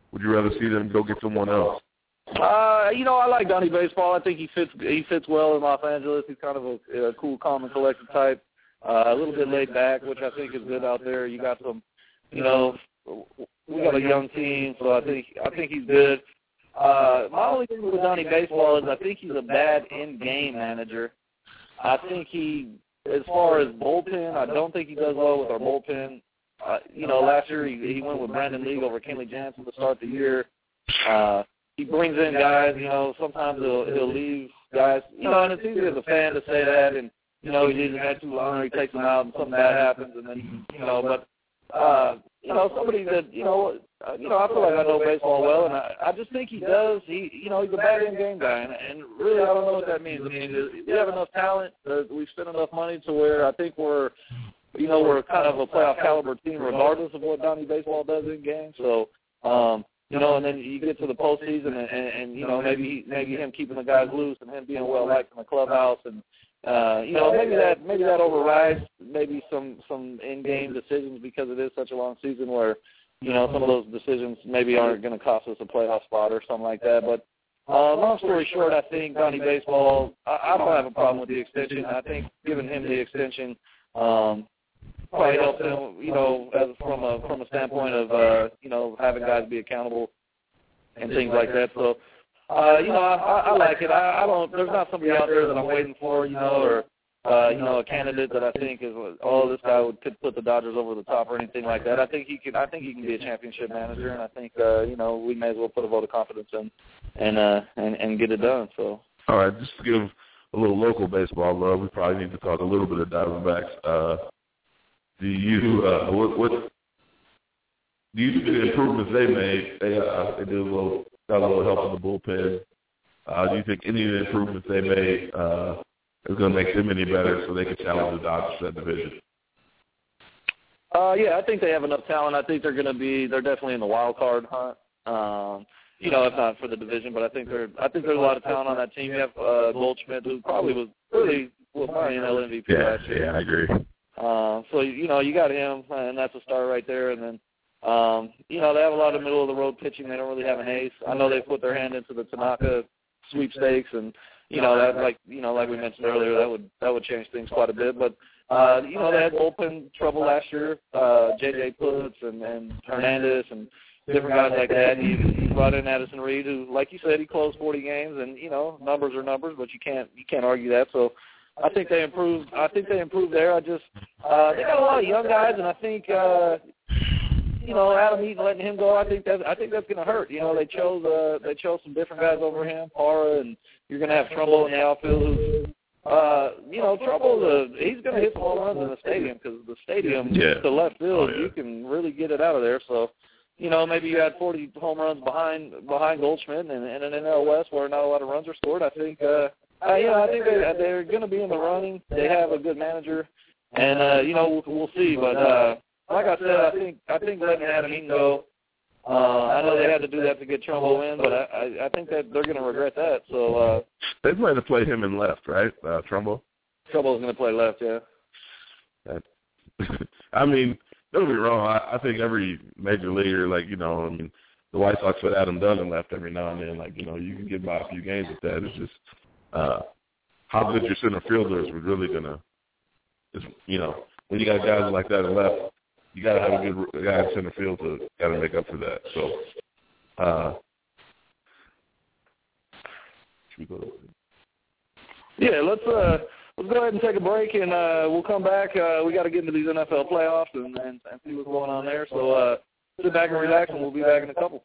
would you rather see them go get someone else? Uh, you know, I like Donnie Baseball. I think he fits he fits well in Los Angeles. He's kind of a, a cool, calm, and collected type. Uh, a little bit laid back, which I think is good out there. You got some, you know, we got a young team, so I think I think he's good. Uh, my only thing with Donnie Baseball is I think he's a bad in-game manager. I think he, as far as bullpen, I don't think he does well with our bullpen. Uh, you know, last year he, he went with Brandon League over Kenley Jansen to start the year. Uh, he brings in guys, you know, sometimes he'll, he'll leave guys, you know, and it's easy as a fan to say that, and, you know, he leaves a guy too long or he takes him out and something bad happens, and then, you know, but, uh, you know, somebody that, you know, uh, you know, I feel like I know baseball well, and I, I just think he does. He, you know, he's a bad in-game guy, and, and really I don't know what that means. I mean, we have enough talent. Uh, we've spent enough money to where I think we're, you know, we're kind of a playoff caliber team regardless of what Donnie Baseball does in-game. So, um, you know, and then you get to the postseason, and, and, and you know, maybe maybe him keeping the guys loose and him being well liked in the clubhouse, and uh, you know, maybe that maybe that overrides maybe some some in-game decisions because it is such a long season where, you know, some of those decisions maybe aren't going to cost us a playoff spot or something like that. But uh, long story short, I think Donnie Baseball, I, I don't have a problem with the extension. I think giving him the extension um, probably helps him, you know, as from a from a standpoint of uh, you know, having guys be accountable and things like that. So, uh, you know, I, I like it. I, I don't. There's not somebody out there that I'm waiting for, you know, or uh, you know, a candidate that I think is, oh, this guy would could put the Dodgers over the top or anything like that. I think he can. I think he can be a championship manager, and I think uh, you know, we may as well put a vote of confidence in and uh, and and get it done. So. All right, just to give a little local baseball love, we probably need to talk a little bit of Diamondbacks. Uh, do you uh, what, what do you think the improvements they made? They uh, they did a little got a little help in the bullpen. Uh, do you think any of the improvements they made uh, is going to make them any better so they can challenge the Dodgers for that division? Uh, yeah, I think they have enough talent. I think they're going to be. They're definitely in the wild card hunt. Um, you know, if not for the division, but I think there. I think there's a lot of talent on that team. You have uh, Goldschmidt, who probably was really was probably an L M V P yeah, last year. Yeah, I agree. Uh, so you know, you got him, and that's a star right there. And then, um, you know, they have a lot of middle of the road pitching. They don't really have an ace. I know they put their hand into the Tanaka sweepstakes, and you know that, like you know, like we mentioned earlier, that would that would change things quite a bit. But uh, you know, they had bullpen trouble last year. Uh, J J Putz and, and Hernandez and different guys like that. He, he brought in Addison Reed, who, like you said, he closed forty games, and you know, numbers are numbers, but you can't you can't argue that. So I think they improved. I think they improved there. I just uh, they got a lot of young guys, and I think uh, you know, Adam Eaton letting him go. I think that I think that's going to hurt. You know, they chose uh, they chose some different guys over him, Parra, and you're going to have Trumbo in the outfield. Who's uh, you know, Trumbo's a, he's going to hit some home runs in the stadium because the stadium yeah. to left field, oh, yeah. you can really get it out of there. So. You know, maybe you had forty home runs behind behind Goldschmidt, and, and in an N L West where not a lot of runs are scored. I think, uh, uh, you know, I think they, they're going to be in the running. They have a good manager, and uh, you know, we'll, we'll see. But uh, like I said, I think I think letting Adam Eaton go. Uh, I know they had to do that to get Trumbo in, but I, I, I think that they're going to regret that. So uh, they plan to play him in left, right? Uh, Trumbo. Trumbo's going to play left, yeah. That, I mean. Don't get me wrong. I, I think every major leaguer, like, you know, I mean, the White Sox put Adam Dunn in left every now and then. Like, you know, you can get by a few games with that. It's just uh, how good your center fielder is really going to, you know, when you got guys like that in left, you got to have a good guy in center field to kind of make up for that. So, uh, should we go to Yeah, let's uh, let's go ahead and take a break, and uh, we'll come back. Uh, we got to get into these N F L playoffs and, and, and see what's going on there. So uh, sit back and relax, and we'll be back in a couple.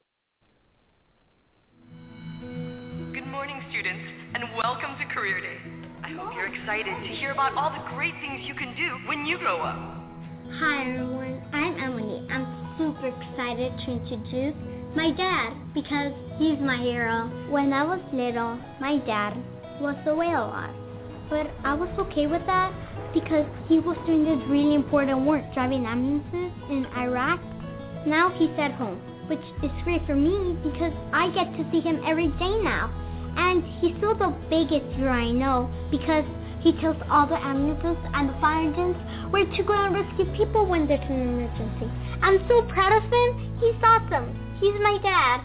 Good morning, students, and welcome to Career Day. I hope you're excited to hear about all the great things you can do when you grow up. Hi, everyone. I'm Emily. I'm super excited to introduce my dad because he's my hero. When I was little, my dad was away a lot. But I was okay with that because he was doing this really important work, driving ambulances in Iraq. Now he's at home, which is great for me because I get to see him every day now. And he's still the biggest hero I know because he tells all the ambulances and the fire engines where to go and rescue people when there's an emergency. I'm so proud of him. He's awesome. He's my dad.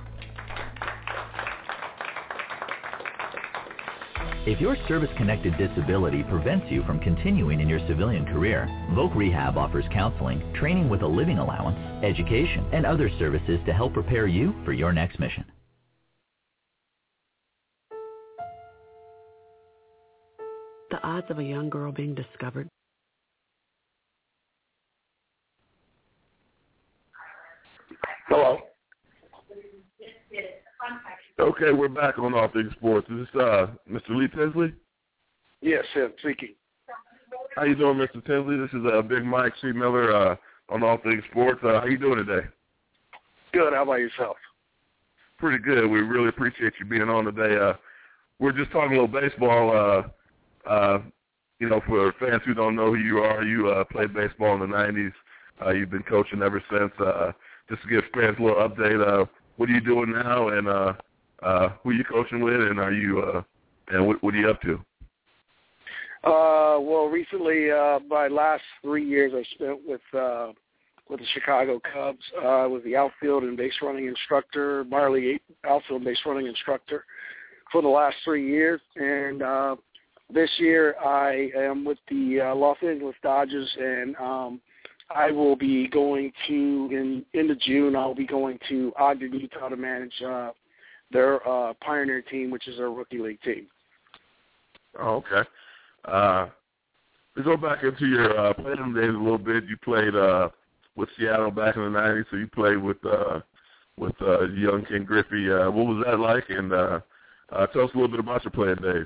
If your service-connected disability prevents you from continuing in your civilian career, Voc Rehab offers counseling, training with a living allowance, education, and other services to help prepare you for your next mission. The odds of a young girl being discovered. Hello. Okay, we're back on All Things Sports. Is this uh, Mister Lee Tinsley? Yes, sir. Speaking. How you doing, Mister Tinsley? This is uh, Big Mike C. Miller uh, on All Things Sports. Uh, how you doing today? Good. How about yourself? Pretty good. We really appreciate you being on today. Uh, we're just talking a little baseball. Uh, uh, you know, for fans who don't know who you are, you uh, played baseball in the nineties. Uh, you've been coaching ever since. Uh, just to give fans a little update. Uh, what are you doing now, and uh, uh, who are you coaching with, and are you uh, and what, what are you up to? Uh, well, recently, uh, my last three years I spent with uh, with the Chicago Cubs. Uh, I was the outfield and base running instructor, minor league outfield and base running instructor for the last three years. And uh, this year I am with the uh, Los Angeles Dodgers, and um, I will be going to, in end of June, I'll be going to Ogden, Utah to manage uh, their uh, Pioneer team, which is their rookie league team. Oh, okay. Uh, to go back into your uh, playing days a little bit, you played uh, with Seattle back in the nineties, so you played with uh, with uh, young Ken Griffey. Uh, what was that like? And uh, uh, tell us a little bit about your playing days.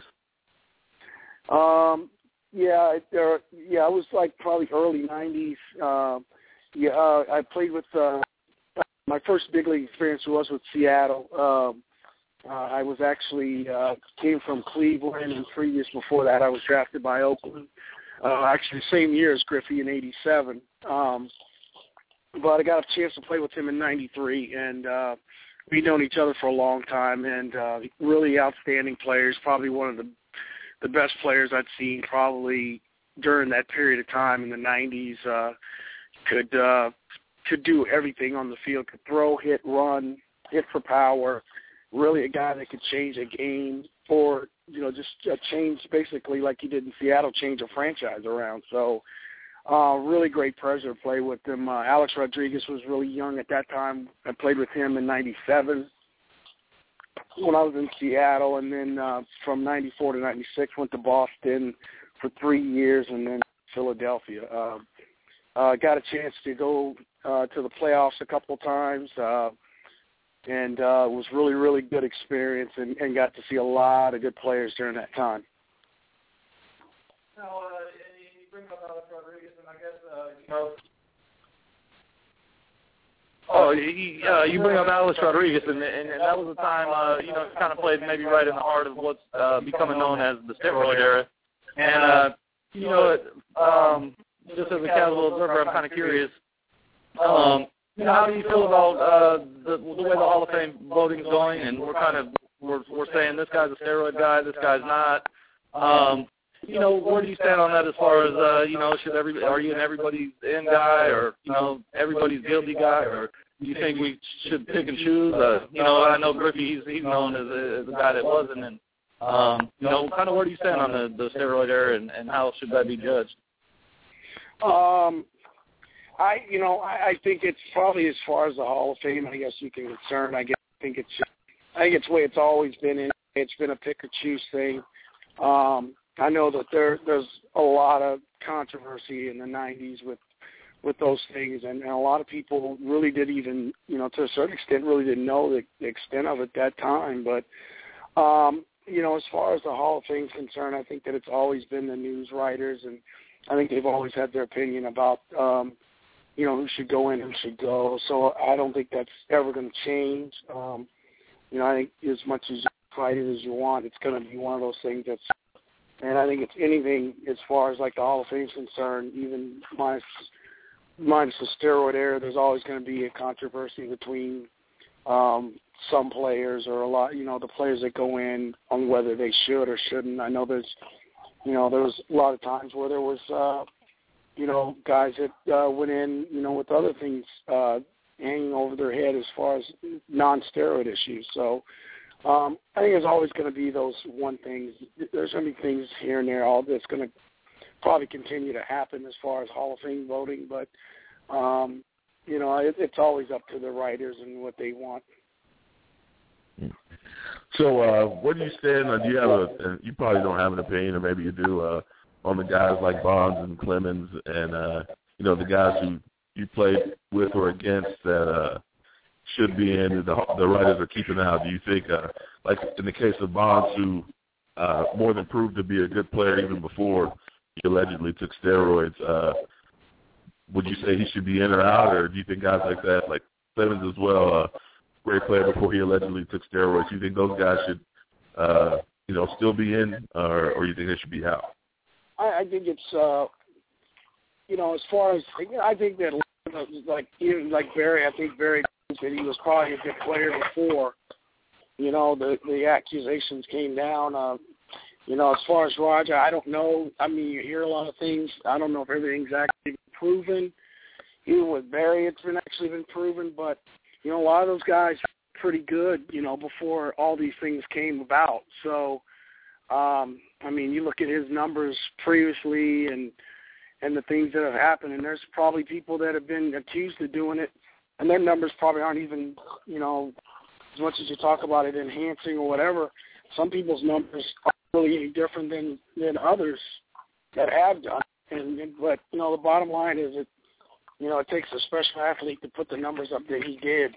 Um, yeah, there, yeah, I was like probably early nineties. Uh, yeah, uh, I played with uh, my first big league experience was with Seattle. Um, Uh, I was actually uh, came from Cleveland, and three years before that I was drafted by Oakland. Uh, actually, the same year as Griffey in eighty-seven. Um, but I got a chance to play with him in ninety-three, and uh, we'd known each other for a long time, and uh, really outstanding players, probably one of the, the best players I'd seen probably during that period of time in the nineties. Uh, could, uh, could do everything on the field, could throw, hit, run, hit for power. Really a guy that could change a game or, you know, just uh, change basically like he did in Seattle, change a franchise around. So uh, really great pleasure to play with him. Uh, Alex Rodriguez was really young at that time. I played with him in ninety-seven when I was in Seattle, and then uh, from ninety-four to ninety-six went to Boston for three years and then Philadelphia. Uh, uh, got a chance to go uh, to the playoffs a couple times. Uh, And uh, it was really, really good experience, and, and got to see a lot of good players during that time. Now, uh, you bring up Alex Rodriguez, and I guess, uh, you know. Oh, you, uh, you bring up Alex Rodriguez, and, and, and that was a time, uh, you know, kind of played maybe right in the heart of what's uh, becoming known as the steroid era. And, uh, you know, um, just as a casual observer, I'm kind of curious. Um, You know, how do you feel about uh, the, the way the Hall of Fame voting is going? And we're kind of we're we're saying this guy's a steroid guy, this guy's not. Um, you know, where do you stand on that as far as uh, you know, should every are you an everybody's in guy, or you know, everybody's guilty guy, or do you think we should pick and choose? Uh, you know, I know Griffey, he's he's known as a, as a guy that wasn't, and um, you know, kind of where do you stand on the, the steroid era, and, and how should that be judged? Um. I, you know, I, I think it's probably as far as the Hall of Fame, I guess you can concern. I guess, I think it's, I think it's the way it's always been. In, it's been a pick or choose thing. Um, I know that there, there's a lot of controversy in the nineties with, with those things, and, and a lot of people really did even, you know, to a certain extent, really didn't know the, the extent of it at that time. But, um, you know, as far as the Hall of Fame is concerned, I think that it's always been the news writers, and I think they've always had their opinion about. Um, you know, who should go in, who should go. So I don't think that's ever going to change. Um, you know, I think as much as you fight it as you want, it's going to be one of those things that's, and I think it's anything as far as like the Hall of Fame is concerned, even minus, minus the steroid era, there's always going to be a controversy between um, some players or a lot, you know, the players that go in on whether they should or shouldn't. I know there's, you know, there was a lot of times where there was, uh, you know, guys that uh, went in, you know, with other things uh, hanging over their head as far as non-steroid issues. So um, I think there's always going to be those one things. There's going to be things here and there, all that's going to probably continue to happen as far as Hall of Fame voting, but, um, you know, it, it's always up to the writers and what they want. So uh, what do you stand on? Do you have a, and you probably don't have an opinion, or maybe you do, uh, on the guys like Bonds and Clemens and, uh, you know, the guys who you played with or against that uh, should be in, the, the writers are keeping out? Do you think, uh, like in the case of Bonds, who uh, more than proved to be a good player even before he allegedly took steroids, uh, would you say he should be in or out, or do you think guys like that, like Clemens as well, uh, great player before he allegedly took steroids, do you think those guys should, uh, you know, still be in, or, or you think they should be out? I, I think it's, uh, you know, as far as, I think that, like, even like Barry, I think Barry that he was probably a good player before, you know, the, the accusations came down. Uh, you know, as far as Roger, I don't know. I mean, you hear a lot of things. I don't know if everything's actually been proven. Even with Barry, it's been actually been proven, but, you know, a lot of those guys were pretty good, you know, before all these things came about. So, um, I mean, you look at his numbers previously and and the things that have happened, and there's probably people that have been accused of doing it, and their numbers probably aren't even, you know, as much as you talk about it enhancing or whatever, some people's numbers aren't really any different than, than others that have done it. And, and, but, you know, the bottom line is that, you know, it takes a special athlete to put the numbers up that he did,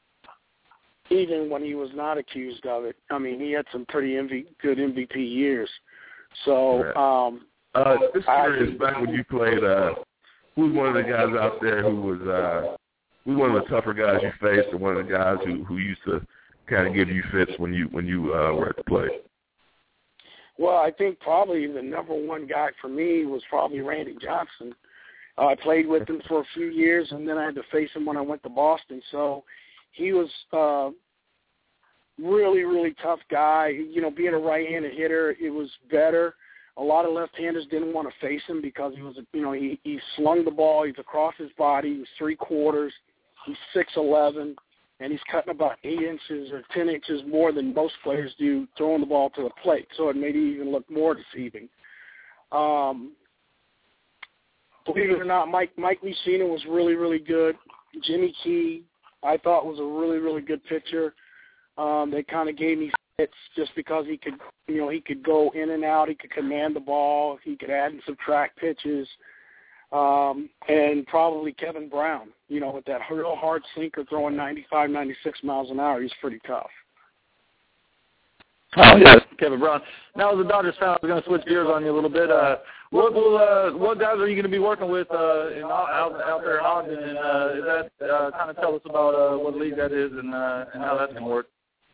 even when he was not accused of it. I mean, he had some pretty M V, good M V P years. So, right. um, uh, just curious, back when you played, uh, who was one of the guys out there who was, uh, who was one of the tougher guys you faced, or one of the guys who, who used to kind of give you fits when you when you uh, were at the plate? Well, I think probably the number one guy for me was probably Randy Johnson. Uh, I played with him for a few years, and then I had to face him when I went to Boston. So he was uh, really, really tough guy. You know, being a right-handed hitter, it was better. A lot of left-handers didn't want to face him because he was, you know, he, he slung the ball. He's across his body. He's three-quarters. He's six eleven, and he's cutting about eight inches or ten inches more than most players do throwing the ball to the plate. So it made it even look more deceiving. Um, believe it or not, Mike Mike Mussina was really, really good. Jimmy Key, I thought, was a really, really good pitcher. Um, they kind of gave me fits just because he could, you know, he could go in and out. He could command the ball. He could add and subtract pitches. Um, and probably Kevin Brown, you know, with that real hard sinker throwing ninety-five, ninety-six miles an hour. He's pretty tough. Oh, yes, Kevin Brown. Now, as a Dodgers fan, we're going to switch gears on you a little bit. Uh, what will, uh, what guys are you going to be working with uh, in, out, out there in Ogden? And uh, is that uh, kind of tell us about uh, what league that is and, uh, and how that's going to work?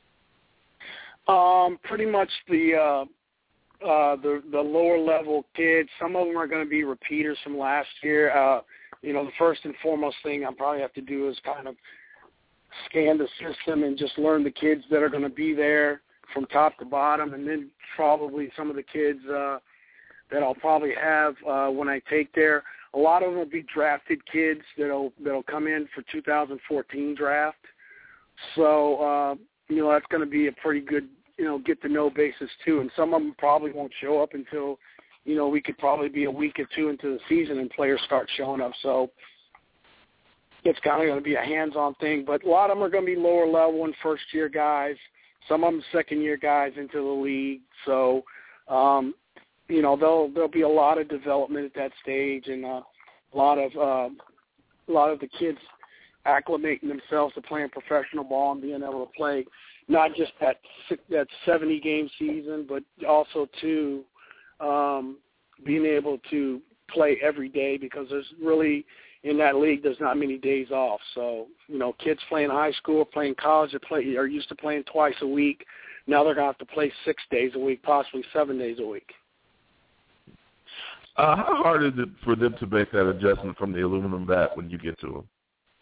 Um, pretty much the uh, uh, the the lower level kids. Some of them are going to be repeaters from last year. Uh, you know, the first and foremost thing I probably have to do is kind of scan the system and just learn the kids that are going to be there from top to bottom, and then probably some of the kids uh, that I'll probably have uh, when I take there. A lot of them will be drafted kids that'll that'll come in for two thousand fourteen draft. So uh, you know, that's going to be a pretty good, you know, get to know basis too. And some of them probably won't show up until, you know, we could probably be a week or two into the season and players start showing up. So it's kind of going to be a hands-on thing. But a lot of them are going to be lower level and first-year guys. Some of them second-year guys into the league. So, um, you know, there'll there'll be a lot of development at that stage, and uh, a lot of uh, a lot of the kids acclimating themselves to playing professional ball and being able to play not just that that seventy game season, but also to um, being able to play every day, because there's really in that league there's not many days off. So, you know, kids playing high school, playing college, are, play, are used to playing twice a week. Now they're going to have to play six days a week, possibly seven days a week. Uh, how hard is it for them to make that adjustment from the aluminum bat when you get to them?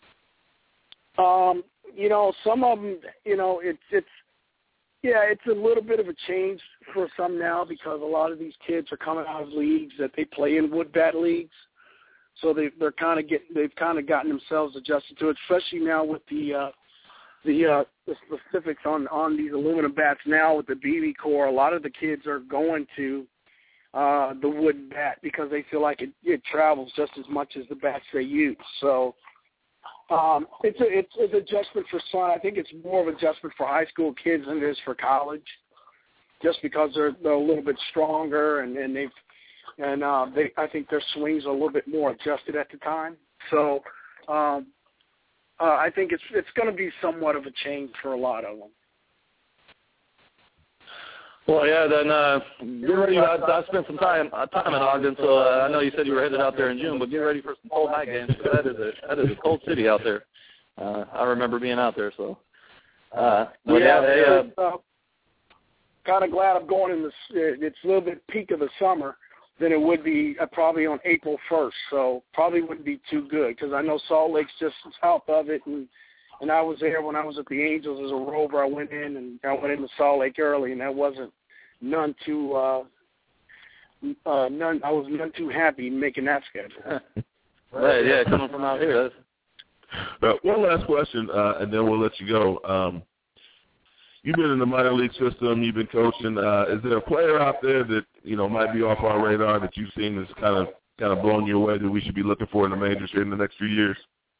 Um, you know, some of them, you know, it's, it's, yeah, it's a little bit of a change for some now, because a lot of these kids are coming out of leagues that they play in wood bat leagues. so they they're kind of get they've kind of gotten themselves adjusted to it, especially now with the uh, the uh, the specifics on on these aluminum bats now with the B B core. A lot of the kids are going to uh, the wooden bat because they feel like it, it travels just as much as the bats they use. So um, it's a it's an adjustment for some. I think it's more of an adjustment for high school kids than it is for college, just because they're they're a little bit stronger and, and they've and uh, they I think their swings are a little bit more adjusted at the time. So um, uh, I think it's it's going to be somewhat of a change for a lot of them. Well, yeah, then uh, get ready. I, I spent some time uh, time in Ogden, so uh, I know you said you were headed out there in June, but get ready for some cold night games. That is a that is a cold city out there. Uh, I remember being out there, so. Uh, but yeah, yeah, they, uh, uh, kind of glad I'm going in the. It's a little bit peak of the summer than it would be uh, probably on April first, so probably wouldn't be too good because I know Salt Lake's just south of it, and and I was there when I was at the Angels as a rover. I went in and I went into Salt Lake early, and that wasn't none too uh, uh, none. I was none too happy making that schedule. Right, yeah, coming from out here. That's... Uh, one last question, uh, and then we'll let you go. Um, you've been in the minor league system. You've been coaching. Uh, is there a player out there that you know might be off our radar that you've seen that's kind of kind of blown you away that we should be looking for in the majors here in the next few years?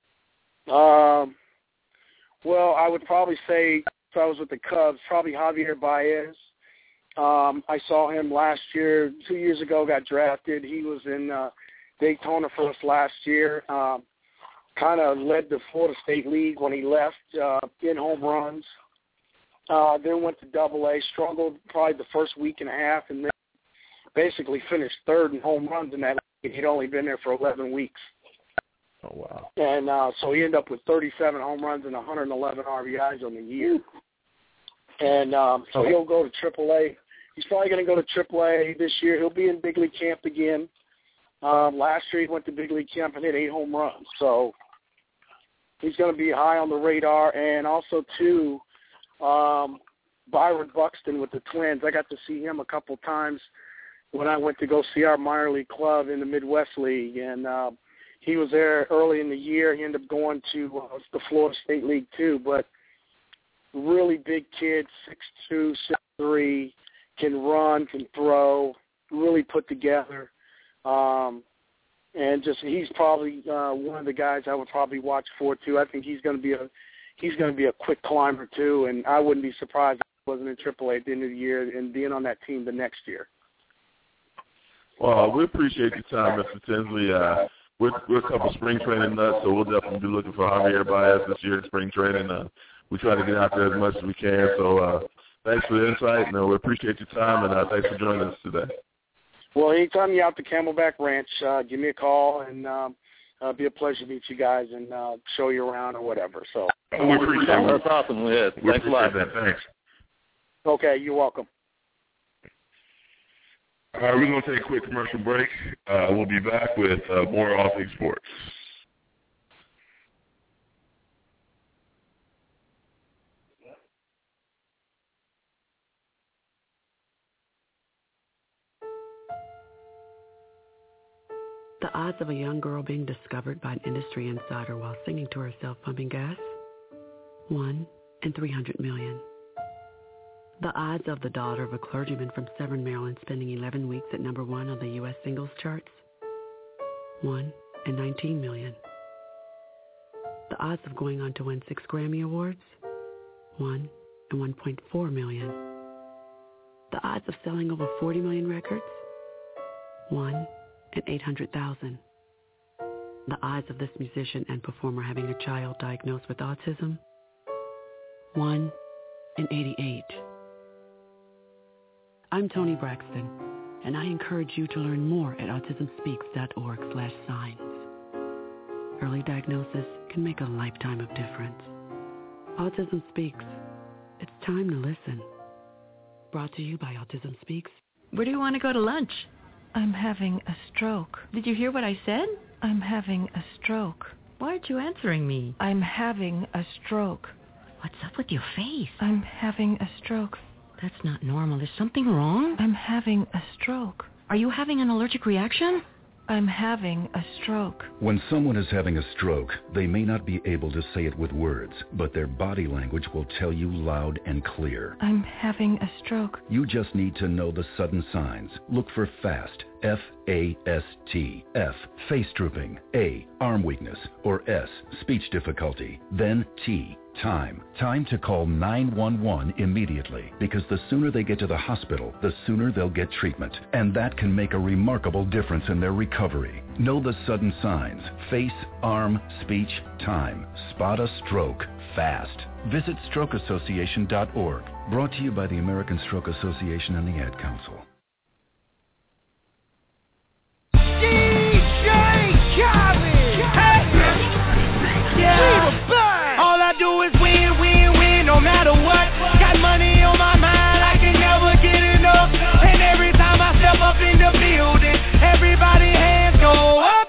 Um. Well, I would probably say if I was with the Cubs, probably Javier Baez. Um, I saw him last year, two years ago, got drafted. He was in uh, Daytona for us last year. Um, kind of led the Florida State League when he left uh, in home runs. Uh, then went to Double A, struggled probably the first week and a half, and then basically finished third in home runs in that league. He'd only been there for eleven weeks. Oh, wow. And uh, so he ended up with thirty-seven home runs and one hundred eleven R B Is on the year. And um, so he'll go to Triple A. He's probably going to go to Triple A this year. He'll be in big league camp again. Um, last year he went to big league camp and hit eight home runs. So he's going to be high on the radar. And also, too, um, Byron Buxton with the Twins. I got to see him a couple times when I went to go see our minor league club in the Midwest League. And uh, he was there early in the year. He ended up going to uh, the Florida State League, too. But really big kid, six two, six three, can run, can throw, really put together. Um, and just he's probably uh, one of the guys I would probably watch for, too. I think he's going to be a he's going to be a quick climber, too, and I wouldn't be surprised if he wasn't in Triple A at the end of the year and being on that team the next year. Well, we appreciate your time, Mister Tinsley. Uh, we're, we're a couple spring training nuts, so we'll definitely be looking for Javier Baez this year in spring training. Uh, we try to get out there as much as we can. So uh, thanks for the insight, and uh, we appreciate your time, and uh, thanks for joining us today. Well, anytime you're out to Camelback Ranch, uh, give me a call, and um, uh, be a pleasure to meet you guys and uh, show you around or whatever. So we appreciate it. That's awesome. Yeah, we thanks a lot. That. Thanks. Okay, you're welcome. All right, we're going to take a quick commercial break. Uh, we'll be back with uh, more All Things Sports. The odds of a young girl being discovered by an industry insider while singing to herself pumping gas? One in three hundred million. The odds of the daughter of a clergyman from Severn, Maryland spending eleven weeks at number one on the U S singles charts? One in nineteen million. The odds of going on to win six Grammy Awards? One in one point four million. The odds of selling over forty million records? One in eight hundred thousand. The odds of this musician and performer having a child diagnosed with autism? One in eighty-eight. I'm Toni Braxton, and I encourage you to learn more at autism speaks dot org slash signs. Early diagnosis can make a lifetime of difference. Autism Speaks. It's time to listen. Brought to you by Autism Speaks. Where do you want to go to lunch? I'm having a stroke. Did you hear what I said? I'm having a stroke. Why aren't you answering me? I'm having a stroke. What's up with your face? I'm having a stroke. That's not normal. Is something wrong? I'm having a stroke. Are you having an allergic reaction? I'm having a stroke. When someone is having a stroke, they may not be able to say it with words, but their body language will tell you loud and clear. I'm having a stroke. You just need to know the sudden signs. Look for FAST, F A S T. F, face drooping. A, arm weakness. Or S, speech difficulty. Then T, time. Time to call nine one one immediately, because the sooner they get to the hospital, the sooner they'll get treatment. And that can make a remarkable difference in their recovery. Know the sudden signs. Face, arm, speech, time. Spot a stroke fast. Visit stroke association dot org. Brought to you by the American Stroke Association and the Ad Council. D J Khaled! Hey! Yeah! All I do is win, win, win, no matter what. Got money on my mind, I can never get enough. And every time I step up in the building, everybody hands go up.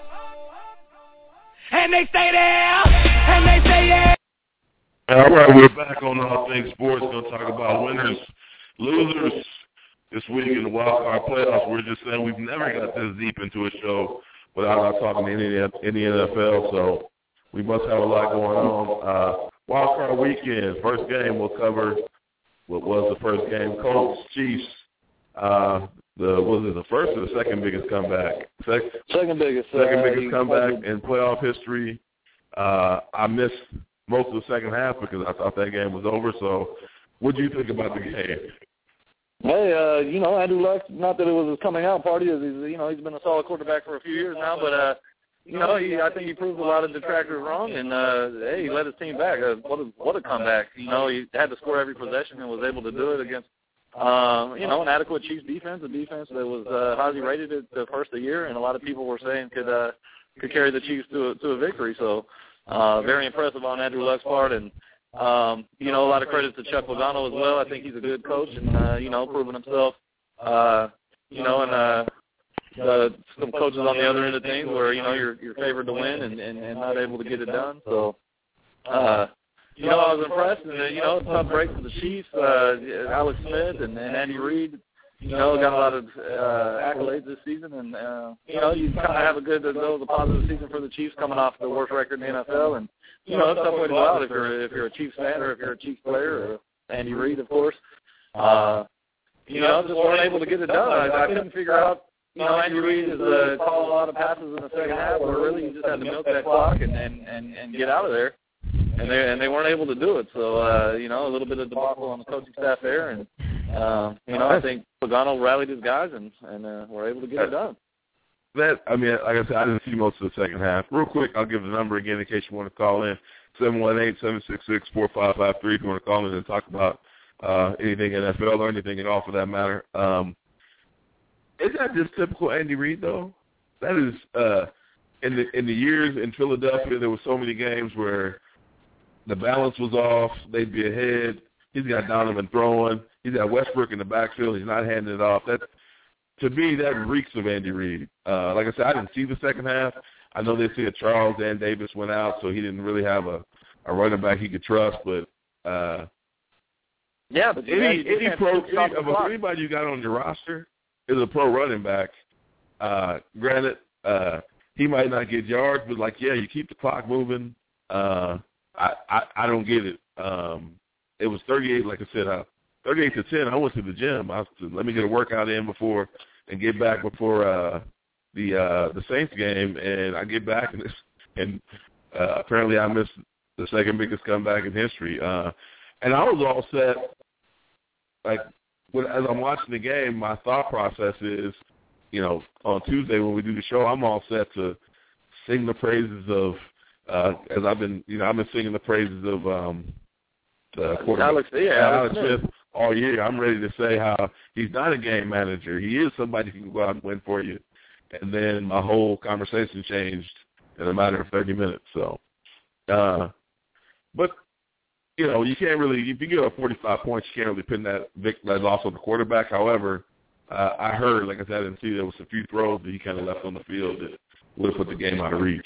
And they stay there, and they say yeah. All right, we're back on All Things Sports. Going to talk about winners, losers this week in the wild card playoffs. We're just saying we've never got this deep into a show without not talking any any N F L. So we must have a lot going on. Uh, wild card weekend, first game we'll cover. What was the first game? Colts Chiefs. Uh, the was it the first or the second biggest comeback? Second, second biggest. Second uh, biggest comeback in playoff history. Uh, I missed most of the second half because I thought that game was over. So, what do you think about the game? Hey, uh, you know, Andrew Luck, not that it was his coming out party, as he's, you know, he's been a solid quarterback for a few years now, but, uh, you know, he, I think he proved a lot of detractors wrong, and, uh, hey, he led his team back. Uh, what a, what a comeback. You know, he had to score every possession and was able to do it against, um, you know, an adequate Chiefs defense, a defense that was uh, highly rated at the first of the year, and a lot of people were saying could uh, could carry the Chiefs to a, to a victory. So, uh, very impressive on Andrew Luck's part, and, Um, you know, a lot of credit to Chuck Pagano as well. I think he's a good coach and, uh, you know, proven himself, uh, you know, and uh, the, some coaches on the other end of things where, you know, you're, you're favored to win and, and, and not able to get it done. So, uh, you know, I was impressed. And, uh, you know, tough break for the Chiefs. Uh, Alex Smith and, and Andy Reid, you know, got a lot of uh, accolades this season. And, uh, you know, you kind of have a good, that was a positive season for the Chiefs coming off the worst record in the N F L. And, you know, it's a tough way to go out if you're if you're a Chiefs fan or if you're a Chiefs player or Andy Reid, of course. Uh, you know, just weren't able to get it done. I, I couldn't figure out. You know, Andy Reid is uh, calling a lot of passes in the second half, where really you just had to milk that clock and and, and, and get out of there, and they and they weren't able to do it. So uh, you know, a little bit of debacle on the coaching staff there, and uh, you know, I think Pagano rallied his guys and and uh, were able to get it done. That, I mean, like I said, I didn't see most of the second half. Real quick, I'll give the number again in case you want to call in, seven one eight, seven six six, four five five three if you want to call in and talk about uh, anything N F L or anything at all for that matter. Um, is that just typical Andy Reid, though? That is, uh, in the in the years in Philadelphia, there were so many games where the balance was off, they'd be ahead. He's got Donovan throwing. He's got Westbrook in the backfield. He's not handing it off. That To me, that reeks of Andy Reid. Uh, like I said, I didn't see the second half. I know they said Charles Dan Davis went out, so he didn't really have a, a running back he could trust. But uh, yeah, but any yeah, any pro any, of anybody you got on your roster is a pro running back. Uh, granted, uh, he might not get yards, but like yeah, you keep the clock moving. Uh, I, I I don't get it. Um, it was thirty-eight, like I said. I, thirty-eight to ten, I went to the gym. I was to, let me get a workout in before and get back before uh, the uh, the Saints game, and I get back and, and uh, apparently I missed the second biggest comeback in history. Uh, and I was all set. Like when, as I'm watching the game, my thought process is, you know, on Tuesday when we do the show, I'm all set to sing the praises of uh, as I've been, you know, I've been singing the praises of um, the quarterback, Alex, yeah, Alex Smith. Smith. All year, I'm ready to say how he's not a game manager. He is somebody who can go out and win for you. And then my whole conversation changed in a matter of thirty minutes. So, uh, but, you know, you can't really, if you give up forty-five points, you can't really pin that, that loss on the quarterback. However, uh, I heard, like I said, I didn't see there was a few throws that he kind of left on the field that would have put the game out of reach.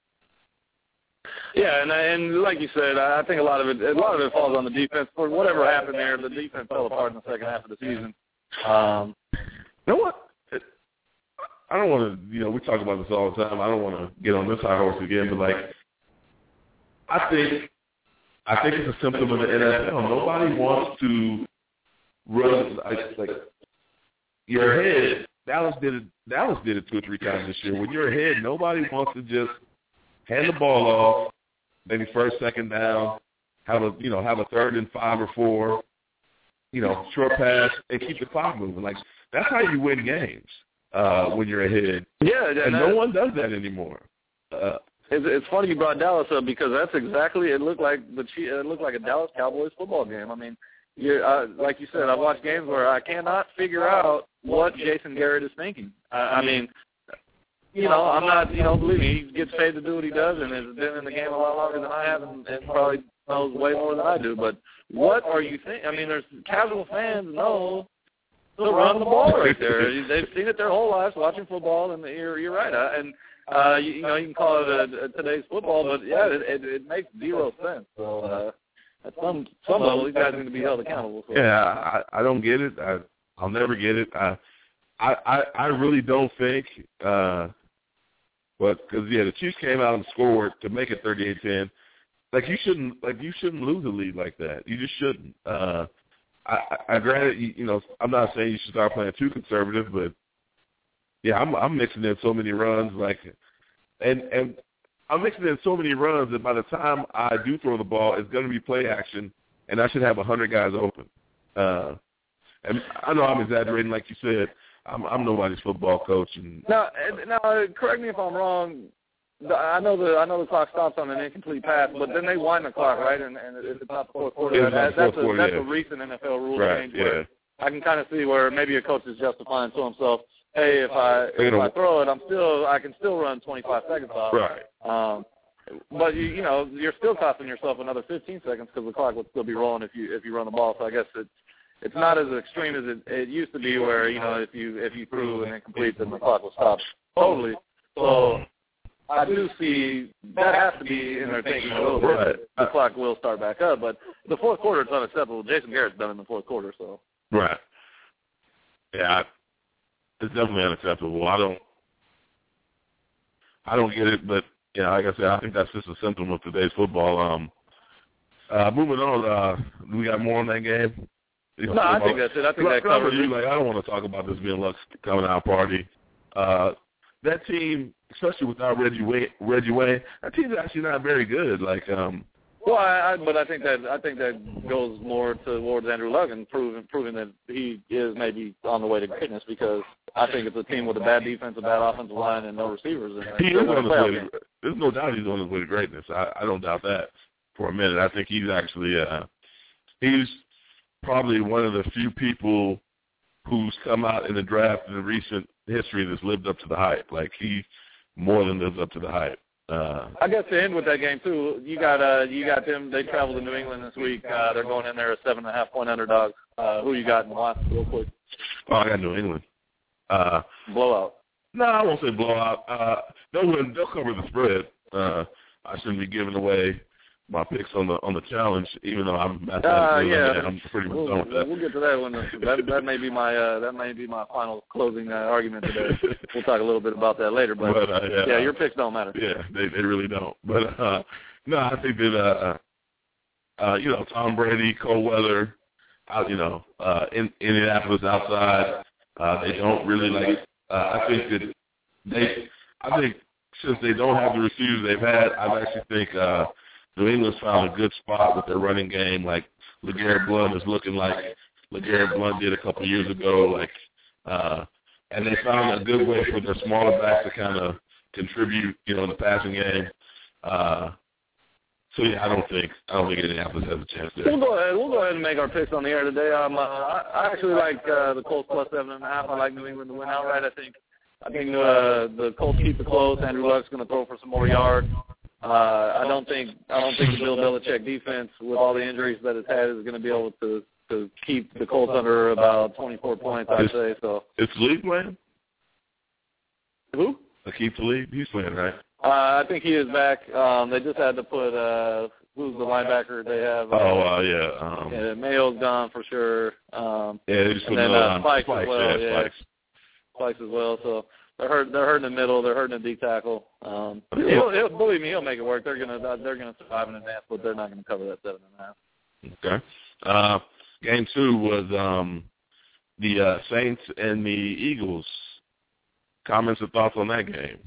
Yeah, and and like you said, I think a lot of it a lot of it falls on the defense. For whatever happened there, the defense fell apart in the second half of the season. Um, you know what? I don't want to, you know, we talk about this all the time. I don't want to get on this high horse again, but like, I think, I think it's a symptom of the N F L. Nobody wants to run like, like your head. Dallas did it. Dallas did it two or three times this year. When you're ahead, nobody wants to just hand the ball off, maybe first, second down, have a you know have a third and five or four, you know, short pass and keep the clock moving. Like that's how you win games uh, when you're ahead. Yeah, and no one does that anymore. Uh, it's, it's funny you brought Dallas up because that's exactly it looked like the it looked like a Dallas Cowboys football game. I mean, you uh, like you said, I've watched games where I cannot figure out what Jason Garrett is thinking. I, I mean, you know, I'm not, you know, believe me, he gets paid to do what he does and has been in the game a lot longer than I have and, and probably knows way more than I do. But what are you thinking? I mean, there's casual fans know to run the ball right there. They've seen it their whole lives watching football, and you're, you're right. Uh, and, uh, you, you know, you can call it a, a today's football, but, yeah, it, it, it makes zero sense. So uh, at some, some level, these guys need to be held accountable for it. Yeah, I, I don't get it. I, I'll never get it. I, I, I really don't think uh, – But because yeah, the Chiefs came out and scored to make it thirty-eight ten. Like you shouldn't, like you shouldn't lose a lead like that. You just shouldn't. Uh, I, I granted, you, you know, I'm not saying you should start playing too conservative, but yeah, I'm, I'm mixing in so many runs, like, and and I'm mixing in so many runs that by the time I do throw the ball, it's going to be play action, and I should have a hundred guys open. Uh, and I know I'm exaggerating, like you said. I'm, I'm nobody's football coach. And now, now, correct me if I'm wrong. I know the I know the clock stops on an incomplete pass, but then they wind the clock, right? And, and it's not the fourth quarter. It's that, not the fourth that's quarter, a, that's yeah. a recent N F L rule right, change. Yeah. Where I can kind of see where maybe a coach is justifying to himself, hey, if I if I throw it, I'm still I can still run twenty-five seconds off. Right. Um, but you you know you're still costing yourself another fifteen seconds because the clock would still be rolling if you if you run the ball. So I guess it's. It's not as extreme as it, it used to be, where you know if you if you threw an incomplete, then the clock will stop totally. So I do see that has to be in their thinking a little bit. Right. The clock will start back up, but the fourth quarter it's unacceptable. Jason Garrett's done in the fourth quarter, so right. Yeah, it's definitely unacceptable. I don't, I don't get it, but yeah, like I said, I think that's just a symptom of today's football. Um, uh, moving on, uh, we got more on that game. You know, no, I think that's it. I think that covers you. it. Like, I don't want to talk about this being Luck's coming out party. Uh, that team, especially without Reggie Wayne, Reggie Wayne, that team's actually not very good. Like, um, well, I, I, but I think that I think that goes more towards Andrew Luck and proving proving that he is maybe on the way to greatness, because I think it's a team with a bad defense, a bad offensive line, and no receivers. And he is on his way. To, there's no doubt he's on his way to greatness. I, I don't doubt that for a minute. I think he's actually uh, he's. probably one of the few people who's come out in the draft in the recent history that's lived up to the hype. Like, he more than lives up to the hype. Uh, I guess to end with that game too, you got uh, you got them. They travel to New England this week. Uh, they're going in there as seven and a half point underdogs. Uh, who you got in the last real quick? Oh, I got New England. Uh, blowout. No, I won't say blowout. Uh, they'll win. They'll cover the spread. Uh, I shouldn't be giving away my picks on the on the challenge, even though I'm mathematically uh, yeah. I'm pretty much we'll, done with that. We'll get to that one. That, that may be my uh, that may be my final closing uh, argument today. We'll talk a little bit about that later. But, but uh, yeah, yeah, your picks don't matter. Yeah, they they really don't. But uh, no, I think that uh, uh, you know, Tom Brady, cold weather, out, you know, uh, in Indianapolis outside, uh, they don't really like. Uh, I think that they, I think since they don't have the receivers they've had, I actually think. Uh, New England's found a good spot with their running game. Like, LeGarrette Blount is looking like LeGarrette Blount did a couple of years ago. Like, uh, and they found a good way for their smaller backs to kind of contribute, you know, in the passing game. Uh, so yeah, I don't think I don't think Indianapolis has a chance there. We'll go ahead. We'll go ahead and make our picks on the air today. Um, uh, I, I actually like uh, the Colts plus seven and a half. I like New England to win outright. I think I think uh, the Colts keep it close. Andrew Luck's going to throw for some more yards. Uh, I don't think I don't think the Bill Belichick defense, with all the injuries that it's had, is going to be able to, to keep the Colts under about twenty-four points. I'd say so. Is Talib playing? Who? Aqib Talib. He's playing, right? Uh, I think he is back. Um, they just had to put uh, who's the linebacker they have? Uh, oh, uh, yeah. Um, yeah, Mayo's gone for sure. Um, yeah, they just put and then another uh, on Spikes, Spikes as well. Yeah, yeah, Spikes. Spikes as well. So They're hurt. They're hurting in the middle. They're hurting in D tackle. Um, he'll, he'll, believe me, he'll make it work. They're gonna they're gonna survive in advance, but they're not gonna cover that seven and a half. Okay. Uh, game two was um, the uh, Saints and the Eagles. Comments or thoughts on that game?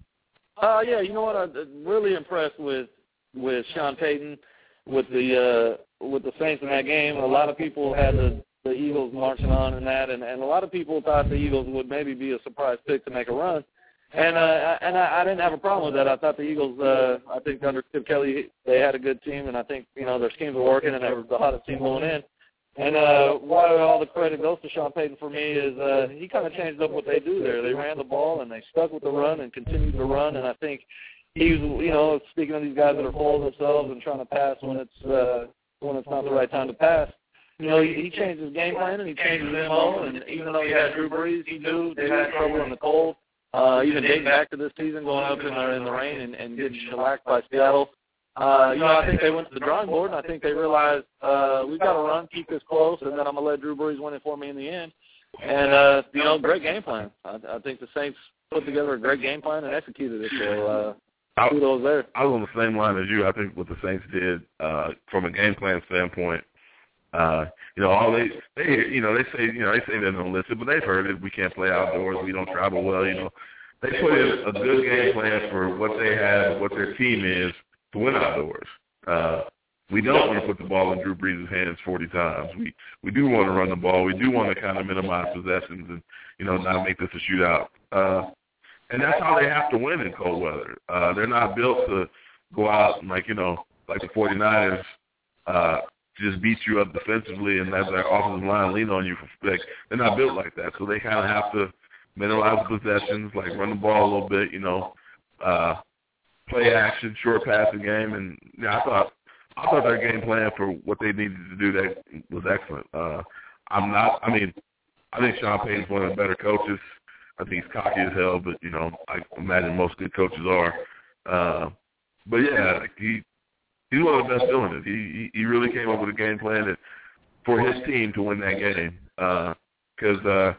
Uh, yeah, you know what? I'm really impressed with with Sean Payton with the uh, with the Saints in that game. A lot of people had the, the Eagles marching on in that, and, and a lot of people thought the Eagles would maybe be a surprise pick to make a run. And uh, and I, I didn't have a problem with that. I thought the Eagles, uh, I think under Chip Kelly, they had a good team, and I think you know their schemes were working, and they were the hottest team going in. And uh, why all the credit goes to Sean Payton for me is uh, he kind of changed up what they do there. They ran the ball and they stuck with the run and continued to run. And I think he's, you know, speaking of these guys that are full of themselves and trying to pass when it's uh, when it's not the right time to pass. You know, he, he changed his game plan and he changed his M O. And even though he had Drew Brees, he knew they had trouble in the cold. Uh, even dating back to this season, going up in the, in the rain and, and getting shellacked by Seattle. Uh, you know, I think they went to the drawing board, and I think they realized uh, we've got to run, keep this close, and then I'm going to let Drew Brees win it for me in the end. And, uh, you know, great game plan. I, I think the Saints put together a great game plan and executed it, so uh, kudos there. I was on the same line as you. I think what the Saints did uh, from a game plan standpoint, uh, you know, all they, they, you know, they say, you know, they say they don't listen, but they've heard it. We can't play outdoors. We don't travel well, you know. They put in a good game plan for what they have, what their team is, to win outdoors. Uh, we don't want to put the ball in Drew Brees' hands forty times. We we do want to run the ball. We do want to kind of minimize possessions and, you know, not make this a shootout. Uh, and that's how they have to win in cold weather. Uh, they're not built to go out and, like, you know, like the 49ers, uh, just beat you up defensively and have their offensive line lean on you. For, like, they're not built like that. So they kind of have to minimize possessions, like run the ball a little bit, you know, uh, play action, short passing game, and yeah, I thought I thought their game plan for what they needed to do that was excellent. Uh, I'm not. I mean, I think Sean Payton's one of the better coaches. I think he's cocky as hell, but you know, I imagine most good coaches are. Uh, but yeah, like he he's one of the best doing it. He he really came up with a game plan that, for his team to win that game. Because uh, uh,